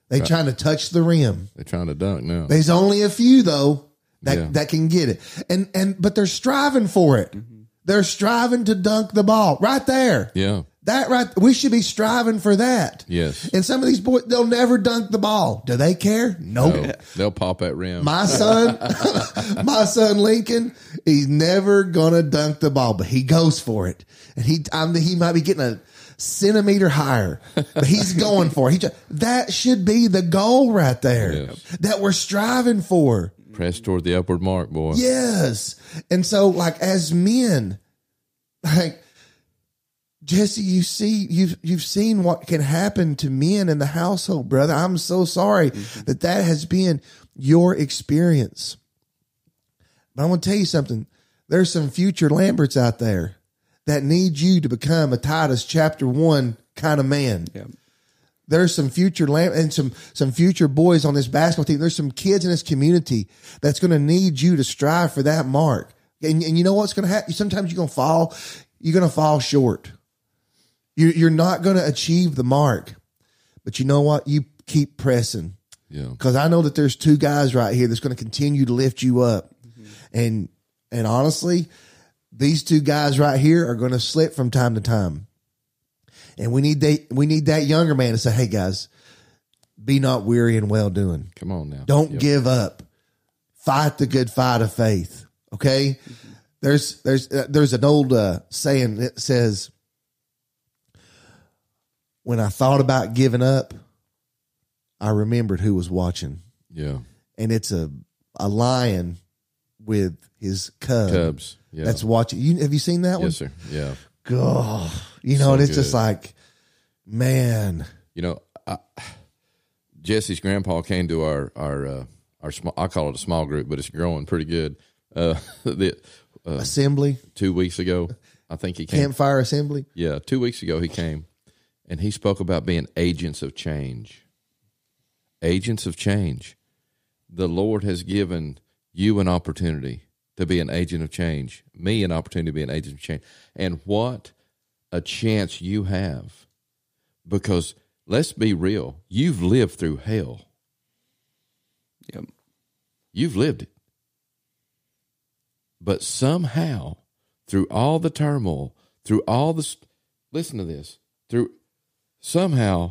They trying to touch the rim. They're trying to dunk now. There's only a few though that Yeah. that can get it, and and but they're striving for it. Mm-hmm. They're striving to dunk the ball right there. Yeah. That right, we should be striving for that. Yes. And some of these boys, they'll never dunk the ball. Do they care? Nope. No, they'll pop that rim. My son, my son Lincoln, he's never gonna dunk the ball, but he goes for it, and he, I mean, he might be getting a centimeter higher, but he's going for it. He just, that should be the goal right there Yes. that we're striving for. Press toward the upward mark, boy. Yes, and so like as men, like. Jesse, you see, you've you've seen what can happen to men in the household, brother. I'm so sorry mm-hmm. that that has been your experience. But I want to tell you something. There's some future Lamberts out there that need you to become a Titus chapter one kind of man. Yeah. There's some future Lam- and some some future boys on this basketball team. There's some kids in this community that's going to need you to strive for that mark. And, and you know what's going to happen? Sometimes you're going to fall. You're going to fall short. You're not going to achieve the mark, but you know what? You keep pressing. Yeah. Because I know that there's two guys right here that's going to continue to lift you up. Mm-hmm. And and honestly, these two guys right here are going to slip from time to time. And we need they we need that younger man to say, hey, guys, be not weary in well doing. Come on now. Don't Yep. give up. Fight the good fight of faith. Okay? Mm-hmm. There's there's uh, there's an old uh, saying that says, when I thought about giving up, I remembered who was watching. Yeah. And it's a a lion with his cub. Cubs. Yeah. That's watching. You have you seen that one? Yes, sir. Yeah. God, you know, So and it's just good. like, man. You know, I, Jesse's grandpa came to our our uh, our small. I call it a small group, but it's growing pretty good. Uh, the uh, Assembly, two weeks ago, I think he came. campfire assembly. Yeah, two weeks ago he came, and he spoke about being agents of change. Agents of change. The Lord has given you an opportunity to be an agent of change. Me an opportunity to be an agent of change, and what a chance you have. Because let's be real, you've lived through hell. Yep. You've lived it. But somehow, through all the turmoil, through all the, listen to this, through somehow,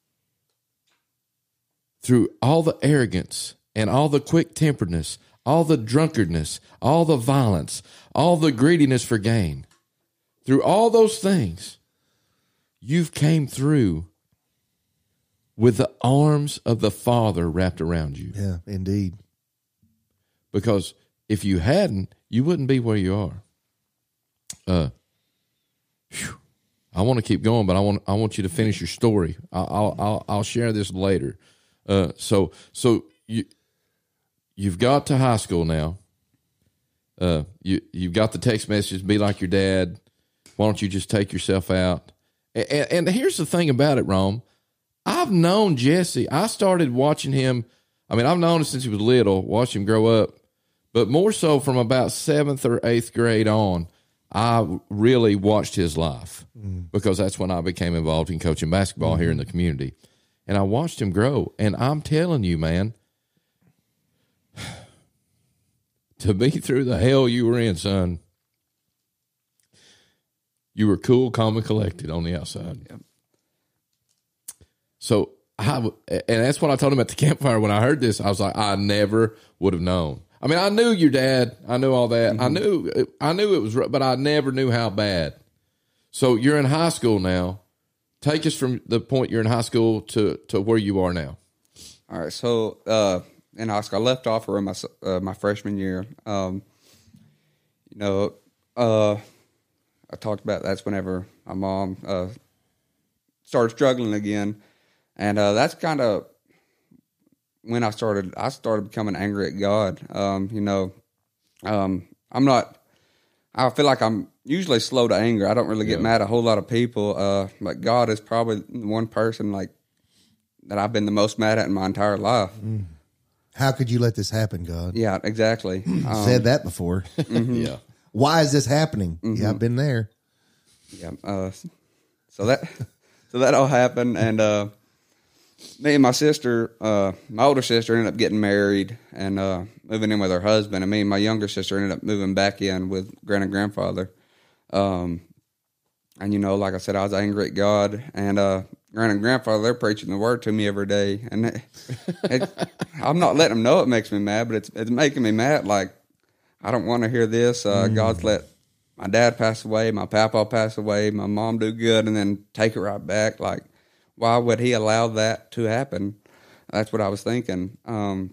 through all the arrogance and all the quick-temperedness, all the drunkardness, all the violence, all the greediness for gain, through all those things, you've came through with the arms of the Father wrapped around you. Yeah, indeed. Because if you hadn't, you wouldn't be where you are. Uh, whew. I want to keep going, but I want I want you to finish your story. I'll I'll I'll, I'll share this later. Uh, so so you you've got to high school now. Uh, you you've got the text message, be like your dad. Why don't you just take yourself out? And, and here's the thing about it, Rome. I've known Jesse. I started watching him. I mean, I've known him since he was little, watched him grow up, but more so from about seventh or eighth grade on, I really watched his life mm. because that's when I became involved in coaching basketball mm-hmm. here in the community. And I watched him grow. And I'm telling you, man, to be through the hell you were in, son, you were cool, calm, and collected on the outside. Yep. So, I, and that's what I told him at the campfire when I heard this. I was like, I never would have known. I mean, I knew your dad. I knew all that. Mm-hmm. I knew, I knew it was, but I never knew how bad. So you're in high school now. Take us from the point you're in high school to, to where you are now. All right. So uh, in high school, I left off around my uh, my freshman year. Um, you know, uh, I talked about that's whenever my mom uh, started struggling again. And uh, that's kind of when I started, I started becoming angry at God. Um, you know, um, I'm not, I feel like I'm usually slow to anger. I don't really get yeah. mad at a whole lot of people. Uh, but God is probably the one person like that I've been the most mad at in my entire life. Mm. How could you let this happen, God? Yeah, exactly. Um, said that before. Mm-hmm. Yeah. Why is this happening? Mm-hmm. Yeah, I've been there. Yeah. Uh, so that, so that all happened. And, uh, me and my sister, uh, my older sister ended up getting married and uh, moving in with her husband, and me and my younger sister ended up moving back in with grand and grandfather. Um, and, you know, like I said, I was angry at God, and uh, grand and grandfather, they're preaching the word to me every day. And it, it, I'm not letting them know it makes me mad, but it's it's making me mad. Like, I don't want to hear this. Uh, mm. God's let my dad pass away, my papa pass away, my mom do good, and then take it right back. Like, why would he allow that to happen? That's what I was thinking. Um,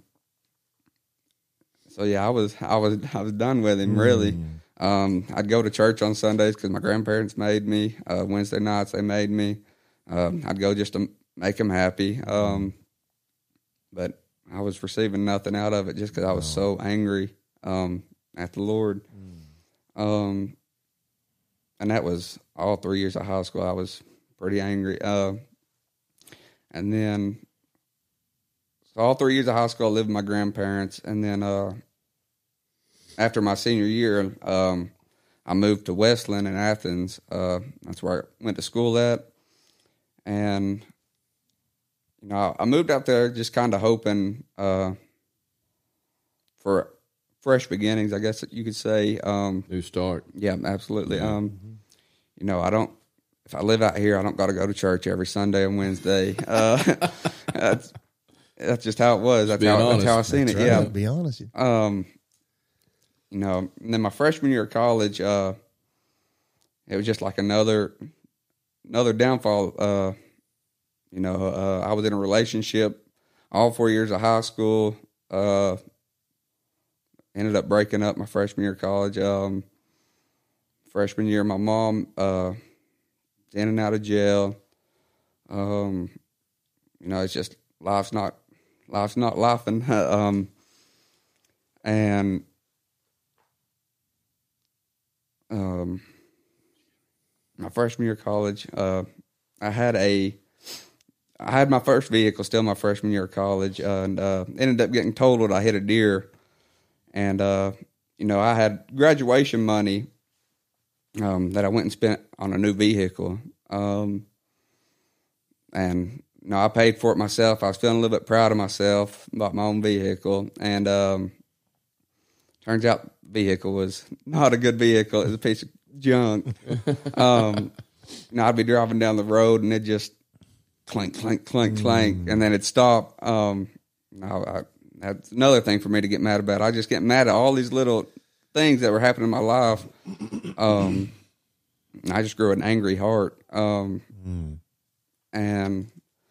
so yeah, I was I was I was done with him, really. Mm. Um, I'd go to church on Sundays because my grandparents made me. Uh, Wednesday nights they made me. Um, I'd go just to make them happy. Um, but I was receiving nothing out of it just because I was so angry um, at the Lord. Um, and that was all three years of high school. I was pretty angry. Uh, and then, so all three years of high school, I lived with my grandparents. And then uh, after my senior year, um, I moved to Westland in Athens. Uh, that's where I went to school at. And, you know, I moved out there just kind of hoping uh, for fresh beginnings, I guess you could say. Um, New start. Yeah, absolutely. Mm-hmm. Um, you know, I don't, if I live out here, I don't got to go to church every Sunday and Wednesday. Uh, that's, that's just how it was. That's how, that's how I seen that's it. Right. Yeah. Be honest. Um, you know, and then my freshman year of college, uh, it was just like another, another downfall. Uh, you know, uh, I was in a relationship all four years of high school. Uh, ended up breaking up my freshman year of college. Um, freshman year, my mom uh, in and out of jail. Um, you know, it's just life's not life's not laughing. um, and um, my freshman year of college, uh, I had a I had my first vehicle still my freshman year of college, uh, and uh, ended up getting totaled. I hit a deer. And, uh, you know, I had graduation money um, that I went and spent on a new vehicle. Um, and, you know, I paid for it myself. I was feeling a little bit proud of myself about my own vehicle. And um, turns out the vehicle was not a good vehicle. It was a piece of junk. um, you know, I'd be driving down the road and it just clink, clink, clink, clink. Mm. And then it'd stop. Um, you know, I... That's another thing for me to get mad about. I just get mad at all these little things that were happening in my life. Um, I just grew an angry heart. Um, mm. And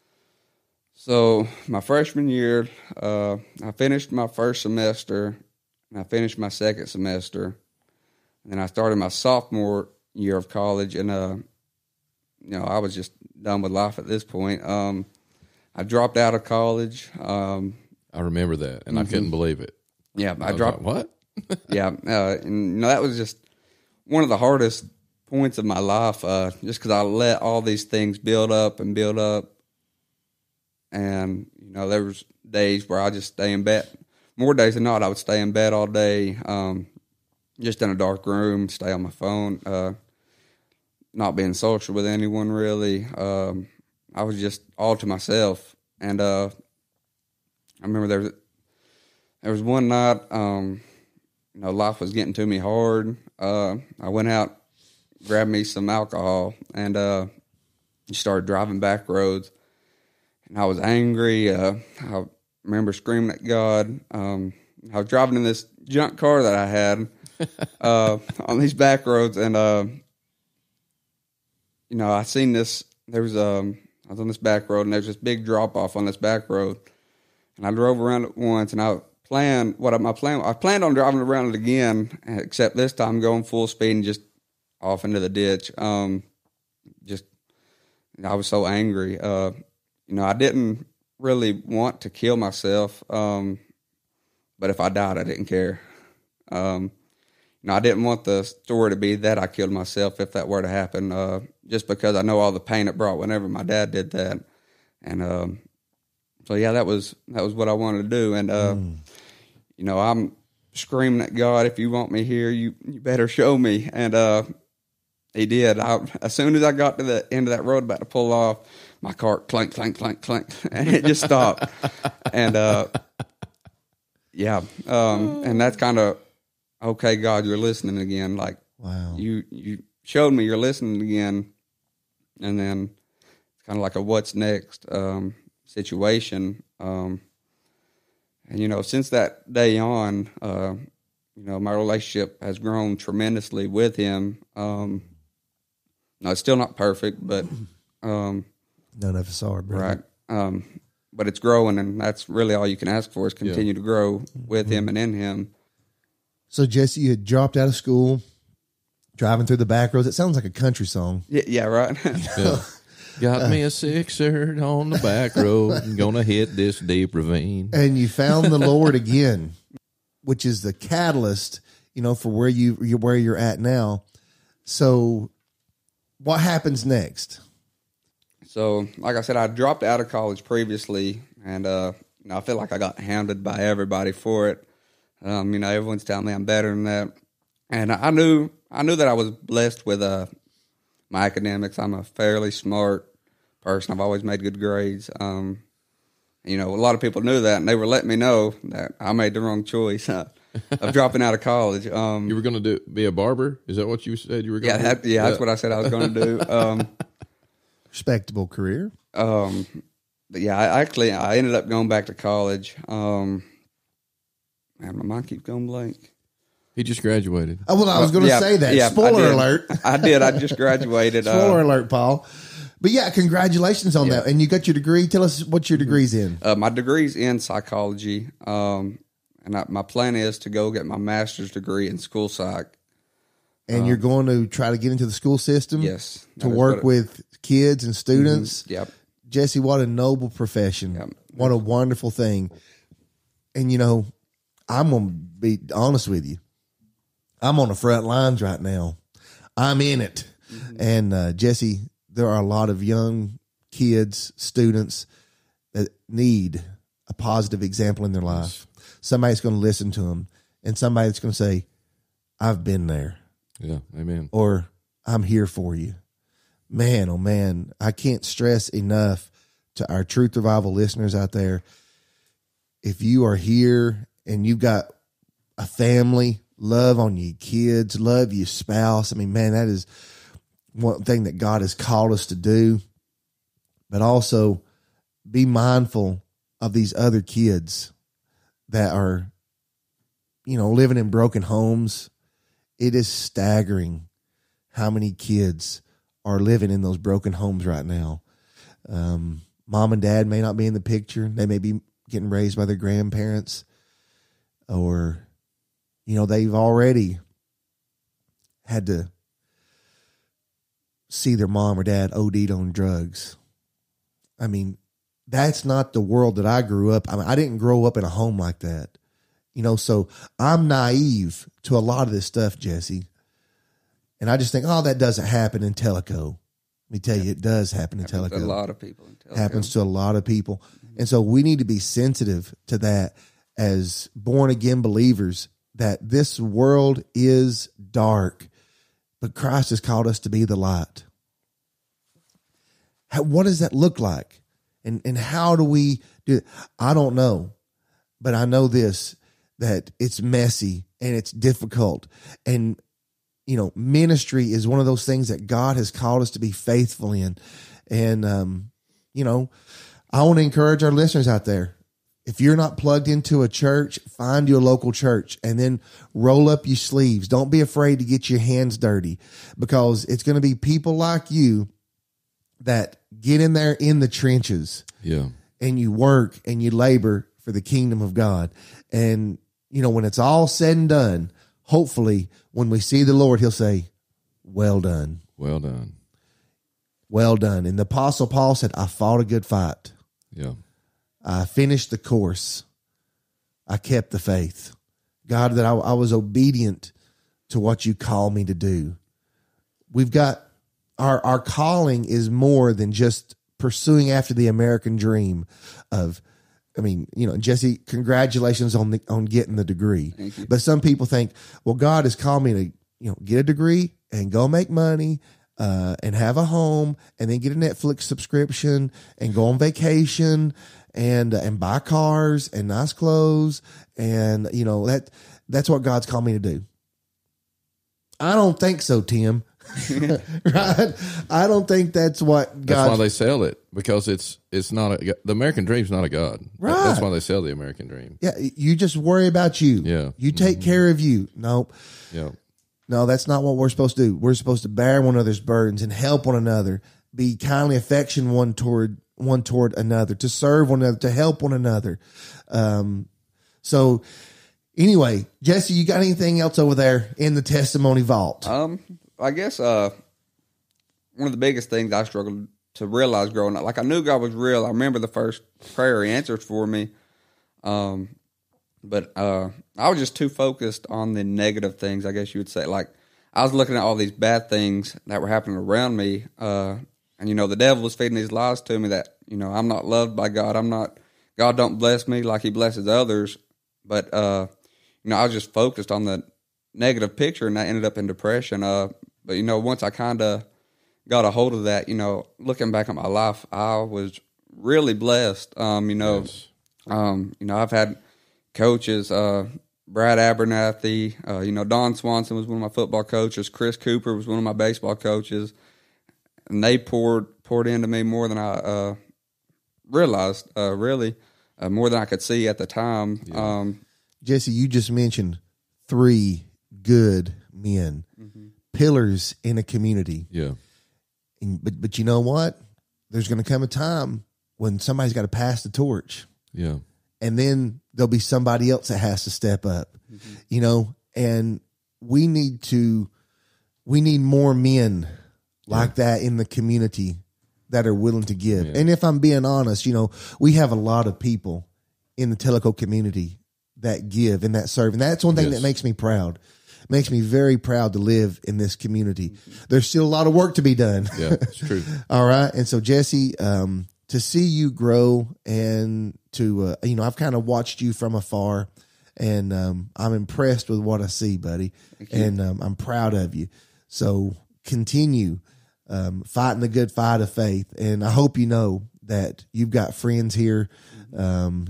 so my freshman year, uh, I finished my first semester, and I finished my second semester. And then I started my sophomore year of college, and uh, you know, I was just done with life at this point. Um, I dropped out of college. Um, I remember that, and mm-hmm. I couldn't believe it. Yeah, I, I dropped. Like, what? yeah, uh, and you know, that was just one of the hardest points of my life, uh, just because I let all these things build up and build up, and you know, there was days where I just stay in bed. More days than not, I would stay in bed all day, um, just in a dark room, stay on my phone, uh, not being social with anyone really. Um, I was just all to myself, and uh, I remember there was, there was one night, um, you know, life was getting to me hard. Uh, I went out, grabbed me some alcohol, and uh, started driving back roads. And I was angry. Uh, I remember screaming at God. Um, I was driving in this junk car that I had uh, on these back roads, and uh, you know, I seen this. There was um, I was on this back road, and there's this big drop off on this back road. And I drove around it once, and I planned what my plan. I planned on driving around it again, except this time going full speed and just off into the ditch. Um, just I was so angry. Uh, you know, I didn't really want to kill myself, um, but if I died, I didn't care. Um, you know, I didn't want the story to be that I killed myself if that were to happen, uh, just because I know all the pain it brought whenever my dad did that, and. Um, So yeah, that was that was what I wanted to do, and uh, mm. you know, I'm screaming at God, "If you want me here, you, you better show me." And uh, He did. I, as soon as I got to the end of that road, about to pull off, my cart clank, clank, clank, clank, and it just stopped. And uh, yeah, um, and that's kind of okay. God, you're listening again. Like, wow, you you showed me you're listening again, and then it's kind of like a what's next um, situation. Um, and you know, since that day on, uh, you know, my relationship has grown tremendously with him. Um, no, it's still not perfect, but um, none of us are, brother. Right. Um, but it's growing, and that's really all you can ask for is continue yeah. to grow with him and in him. So, Jesse, you had dropped out of school, driving through the back roads. It sounds like a country song. Yeah, yeah right. yeah. Got me a sixer on the back road and gonna hit this deep ravine. And you found the Lord again, which is the catalyst, you know, for where you where you're at now. So, what happens next? So, like I said, I dropped out of college previously, and uh, you know, I feel like I got hounded by everybody for it. Um, you know, everyone's telling me I'm better than that, and I knew I knew that I was blessed with uh, my academics. I'm a fairly smart person. I've always made good grades. Um, you know, a lot of people knew that, and they were letting me know that I made the wrong choice uh, of dropping out of college. Um, you were going to do be a barber? Is that what you said you were going yeah, to that, do? Yeah, that's what I said I was going to do. Um, Respectable career. Um, but yeah, I actually I ended up going back to college. Um, man, my mind keeps going blank. He just graduated. Oh, well, I was going to yeah, say that. Yeah, Spoiler I alert. I did. I just graduated. Spoiler uh, alert, Paul. But yeah, congratulations on yeah. that. And you got your degree. Tell us what your degree's in. Uh, my degree's in psychology. Um, and I, my plan is to go get my master's degree in school psych. And um, you're going to try to get into the school system? Yes. To work it, with kids and students? Mm-hmm, yep. Jesse, what a noble profession. Yep. What a wonderful thing. And, you know, I'm going to be honest with you. I'm on the front lines right now. I'm in it. Mm-hmm. And, uh, Jesse, there are a lot of young kids, students that need a positive example in their life. Somebody's going to listen to them, and somebody's going to say, I've been there. Yeah, amen. Or I'm here for you. Man, oh man, I can't stress enough to our Truth Revival listeners out there. If you are here and you've got a family, love on your kids, love your spouse. I mean, man, that is one thing that God has called us to do. But also be mindful of these other kids that are, you know, living in broken homes. It is staggering how many kids are living in those broken homes right now. Um, mom and dad may not be in the picture. They may be getting raised by their grandparents, or, you know, they've already had to see their mom or dad O D'd on drugs. I mean, that's not the world that I grew up. I mean, I didn't grow up in a home like that. You know, so I'm naive to a lot of this stuff, Jesse. And I just think, oh, that doesn't happen in Tellico. Let me tell you, it does happen in happens Tellico. To a lot of people in Tellico. Happens to a lot of people. And so we need to be sensitive to that as born again believers, that this world is dark, but Christ has called us to be the light. How, what does that look like? And and how do we do it? I don't know, but I know this, that it's messy and it's difficult. And, you know, ministry is one of those things that God has called us to be faithful in. And, um, you know, I want to encourage our listeners out there. If you're not plugged into a church, find you a local church and then roll up your sleeves. Don't be afraid to get your hands dirty, because it's going to be people like you that get in there in the trenches. Yeah. And you work and you labor for the kingdom of God. And, you know, when it's all said and done, hopefully when we see the Lord, he'll say, well done. Well done. Well done. And the Apostle Paul said, I fought a good fight. Yeah. I finished the course. I kept the faith. God, that I, I was obedient to what you called me to do. We've got, our, our calling is more than just pursuing after the American dream of, I mean, you know, Jesse, congratulations on the, on getting the degree. But some people think, well, God has called me to, you know, get a degree and go make money. uh, and have a home and then get a Netflix subscription and go on vacation and uh, and buy cars and nice clothes. And, you know, that that's what God's called me to do. I don't think so, Tim. Right? I don't think that's what God. That's why they sell it, because it's it's not a, the American dream's not a God. Right. That's why they sell the American dream. Yeah, you just worry about you. Yeah. You take Mm-hmm. care of you. Nope. Yeah. No, that's not what we're supposed to do. We're supposed to bear one another's burdens and help one another, be kindly affection one toward one toward another, to serve one another, to help one another. Um, so anyway, Jesse, you got anything else over there in the testimony vault? Um, I guess uh, one of the biggest things I struggled to realize growing up, like I knew God was real. I remember the first prayer He answered for me, um, but uh, I was just too focused on the negative things, I guess you would say. Like I was looking at all these bad things that were happening around me, uh, and you know the devil was feeding these lies to me that you know I'm not loved by God. I'm not. God don't bless me like He blesses others, but uh, you know I was just focused on the negative picture, and that ended up in depression. Uh, but you know, once I kind of got a hold of that, you know, looking back at my life, I was really blessed. Um, you know, Yes. um, you know, I've had coaches, uh, Brad Abernathy, uh, you know, Don Swanson was one of my football coaches. Chris Cooper was one of my baseball coaches, and they poured poured into me more than I uh, realized. Uh, really, uh, more than I could see at the time. Yeah. Um, Jesse, you just mentioned three good men, mm-hmm. pillars in a community. Yeah. And, but but you know what? There's going to come a time when somebody's got to pass the torch, Yeah. and then there'll be somebody else that has to step up. Mm-hmm. You know, and we need to we need more men like that in the community that are willing to give. Yeah. And if I'm being honest, you know, we have a lot of people in the Tellico community that give and that serve, and that's one thing Yes. that makes me proud. Makes me very proud to live in this community. There's still a lot of work to be done. Yeah. It's true. All right. And so, Jesse, um, to see you grow and to, uh, you know, I've kind of watched you from afar, and um, I'm impressed with what I see, buddy. And um, I'm proud of you. So continue um, fighting the good fight of faith. And I hope you know that you've got friends here, um,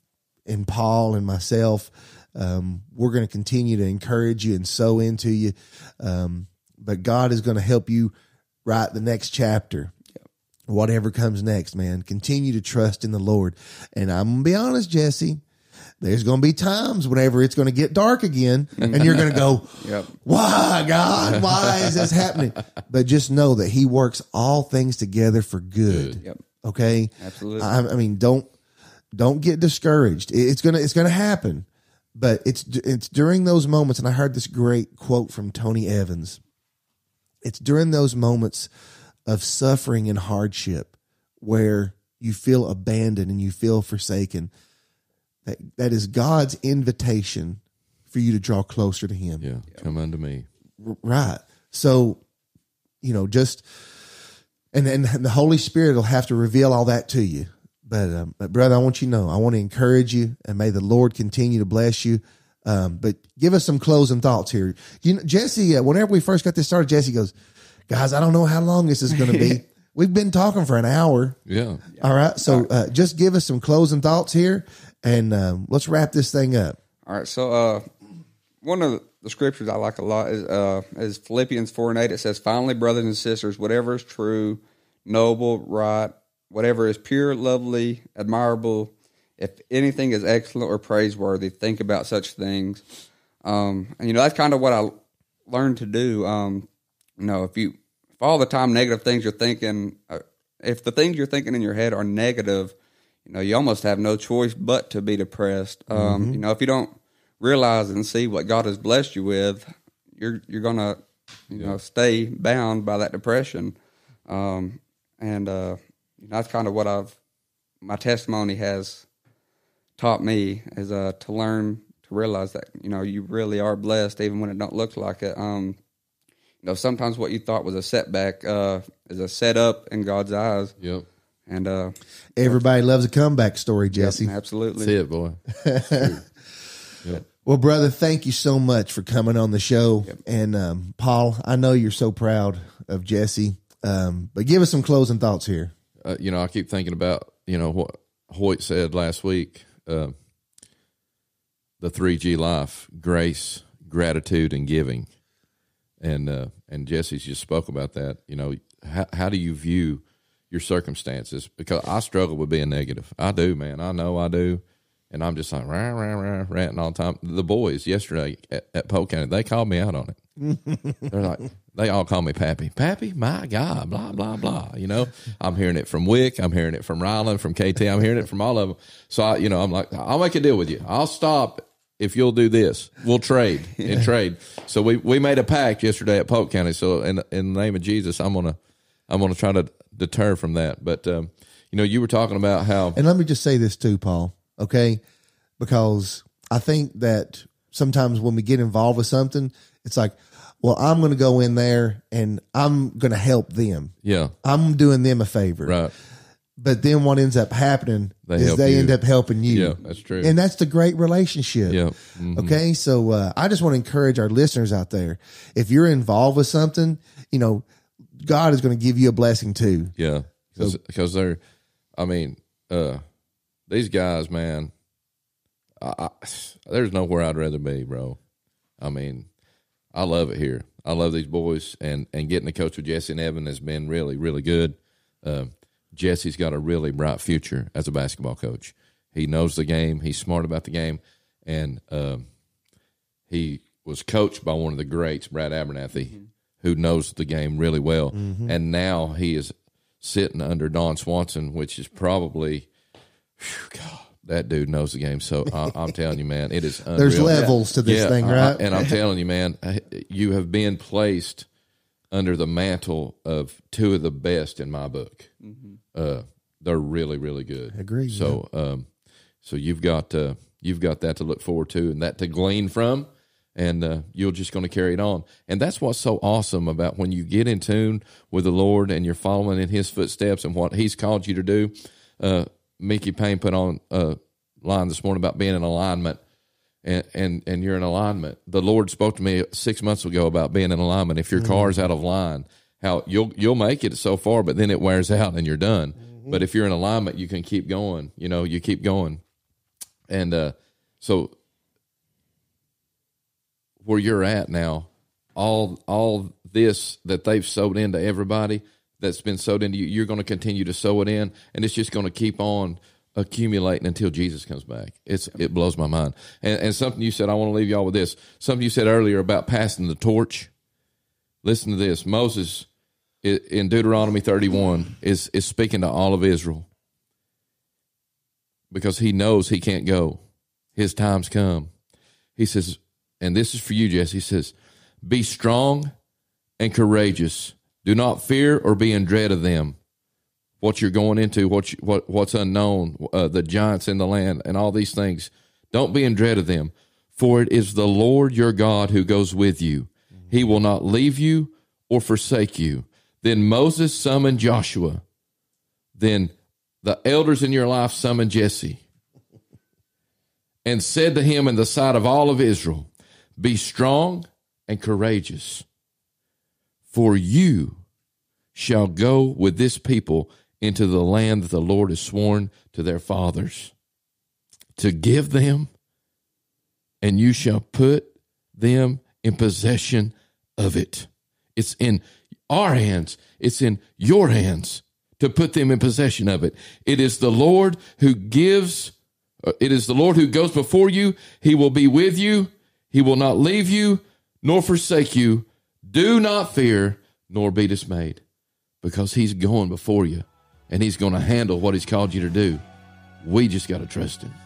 and Paul and myself. Um, we're going to continue to encourage you and sow into you. Um, but God is going to help you write the next chapter, whatever comes next, man. Continue to trust in the Lord. And I'm going to be honest, Jesse, there's going to be times whenever it's going to get dark again, and you're going to go, Yep. why, God, why is this happening? But just know that He works all things together for good. Good. Yep. Okay. Absolutely. I, I mean, don't, don't get discouraged. It- It's going to, it's going to happen. But it's it's during those moments, and I heard this great quote from Tony Evans. It's during those moments of suffering and hardship where you feel abandoned and you feel forsaken. That that is God's invitation for you to draw closer to Him. Yeah. Come unto me. R- Right. So, you know, just and and the Holy Spirit will have to reveal all that to you. But, um, but brother, I want you to know, I want to encourage you, and may the Lord continue to bless you. Um, but give us some closing thoughts here. You know, Jesse, uh, whenever we first got this started, Jesse goes, guys, I don't know how long this is going to be. We've been talking for an hour. Yeah. All right. So uh, just give us some closing thoughts here, and um, let's wrap this thing up. All right, so uh, one of the scriptures I like a lot is uh, is Philippians four and eight. It says, "Finally, brothers and sisters, whatever is true, noble, right, whatever is pure, lovely, admirable, if anything is excellent or praiseworthy, think about such things." Um, and you know that's kind of what I learned to do. Um, you know, if you if all the time negative things you're thinking, uh, if the things you're thinking in your head are negative, you know, you almost have no choice but to be depressed. Um, Mm-hmm. You know, if you don't realize and see what God has blessed you with, you're you're gonna, you Yeah. know, stay bound by that depression. Um, and uh, that's kind of what I've my testimony has taught me is uh, to learn to realize that you know you really are blessed even when it don't look like it. Um, you know, sometimes what you thought was a setback uh, is a setup in God's eyes. Yep. And uh, Everybody loves a comeback story, Jesse. absolutely. That's it, boy. It's true. Yep. Well, brother, thank you so much for coming on the show. Yep. And um, Paul, I know you're so proud of Jesse, um, but give us some closing thoughts here. Uh, you know, I keep thinking about, you know, what Hoyt said last week, uh, the three G life: grace, gratitude, and giving. And uh, and Jesse's just spoke about that. You know, how, how do you view your circumstances? Because I struggle with being negative. I do, man. I know I do. And I'm just like, rah, rah, rah, ranting all the time. The boys yesterday at, at Polk County, they called me out on it. They're like, they all call me Pappy. Pappy, my God, blah, blah, blah. You know, I'm hearing it from Wick. I'm hearing it from Ryland, from K T. I'm hearing it from all of them. So, I, you know, I'm like, I'll make a deal with you. I'll stop if you'll do this. We'll trade and trade. So we, we made a pact yesterday at Polk County. So in, in the name of Jesus, I'm going to, I'm going to try to deter from that. But, um, you know, you were talking about how. And let me just say this too, Paul. Okay, because I think that sometimes when we get involved with something, it's like, well, I'm going to go in there and I'm going to help them. Yeah. I'm doing them a favor. Right. But then what ends up happening They is help they you. end up helping you. Yeah, that's true. And that's the great relationship. Yeah. Mhm. Okay. So uh, I just want to encourage our listeners out there. If you're involved with something, you know, God is going to give you a blessing too. Yeah. Because So- they're, I mean, uh, these guys, man, I, I, there's nowhere I'd rather be, bro. I mean, I love it here. I love these boys, and, and getting to coach with Jesse and Evan has been really, really good. Uh, Jesse's got a really bright future as a basketball coach. He knows the game. He's smart about the game, and um, he was coached by one of the greats, Brad Abernathy, mm-hmm. who knows the game really well. Mm-hmm. And now he is sitting under Don Swanson, which is probably, whew, God, that dude knows the game. So I, I'm telling you, man, it is unreal. There's levels to this yeah, thing, I- right? and I'm telling you, man, you have been placed under the mantle of two of the best in my book. Mm-hmm. Uh, they're really, really good. Agreed. So, um, so you've got uh, you've got that to look forward to, and that to glean from, and uh, you're just going to carry it on. And that's what's so awesome about when you get in tune with the Lord and you're following in His footsteps and what He's called you to do. Uh, Mickey Payne put on a line this morning about being in alignment, and, and, and you're in alignment. The Lord spoke to me six months ago about being in alignment. If your mm-hmm. car's out of line, how you'll you'll make it so far, but then it wears out and you're done. Mm-hmm. But if you're in alignment, you can keep going. You know, you keep going. And uh, so where you're at now, all all this that they've sowed into everybody, that's been sowed into you, you're going to continue to sow it in, and it's just going to keep on accumulating until Jesus comes back. It's It blows my mind. And, and something you said, I want to leave y'all with this. Something you said earlier about passing the torch. Listen to this. Moses, in Deuteronomy thirty-one, is, is speaking to all of Israel because he knows he can't go. His time's come. He says, and this is for you, Jesse, he says, be strong and courageous. Do not fear or be in dread of them. What you're going into, what you, what what's unknown, uh, the giants in the land, and all these things. Don't be in dread of them, for it is the Lord your God who goes with you. He will not leave you or forsake you. Then Moses summoned Joshua. Then the elders in your life summoned Jesse and said to him in the sight of all of Israel, be strong and courageous, for you shall go with this people into the land that the Lord has sworn to their fathers to give them, and you shall put them in possession of it. It's in our hands. It's in your hands to put them in possession of it. It is the Lord who gives, it is the Lord who goes before you. He will be with you. He will not leave you nor forsake you. Do not fear nor be dismayed, because He's going before you and He's going to handle what He's called you to do. We just got to trust Him.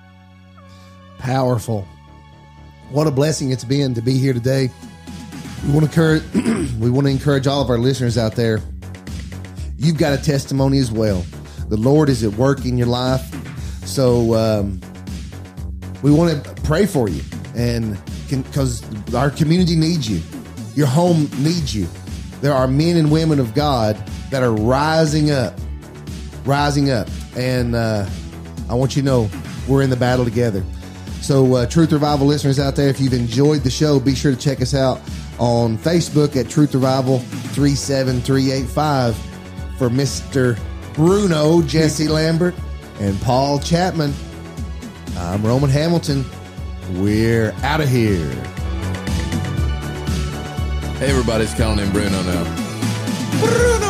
Powerful. What a blessing it's been to be here today. We want to encourage, we want to encourage all of our listeners out there. You've got a testimony as well. The Lord is at work in your life. So um, we want to pray for you, and because our community needs you. Your home needs you. There are men and women of God that are rising up, rising up. And uh, I want you to know we're in the battle together. So, uh, Truth Revival listeners out there, if you've enjoyed the show, be sure to check us out on Facebook at Truth Revival three seven three eight five. For Mister Bruno, Jesse Lambert, and Paul Chapman, I'm Roman Hamilton. We're out of here. Hey, everybody's calling him Bruno now. Bruno!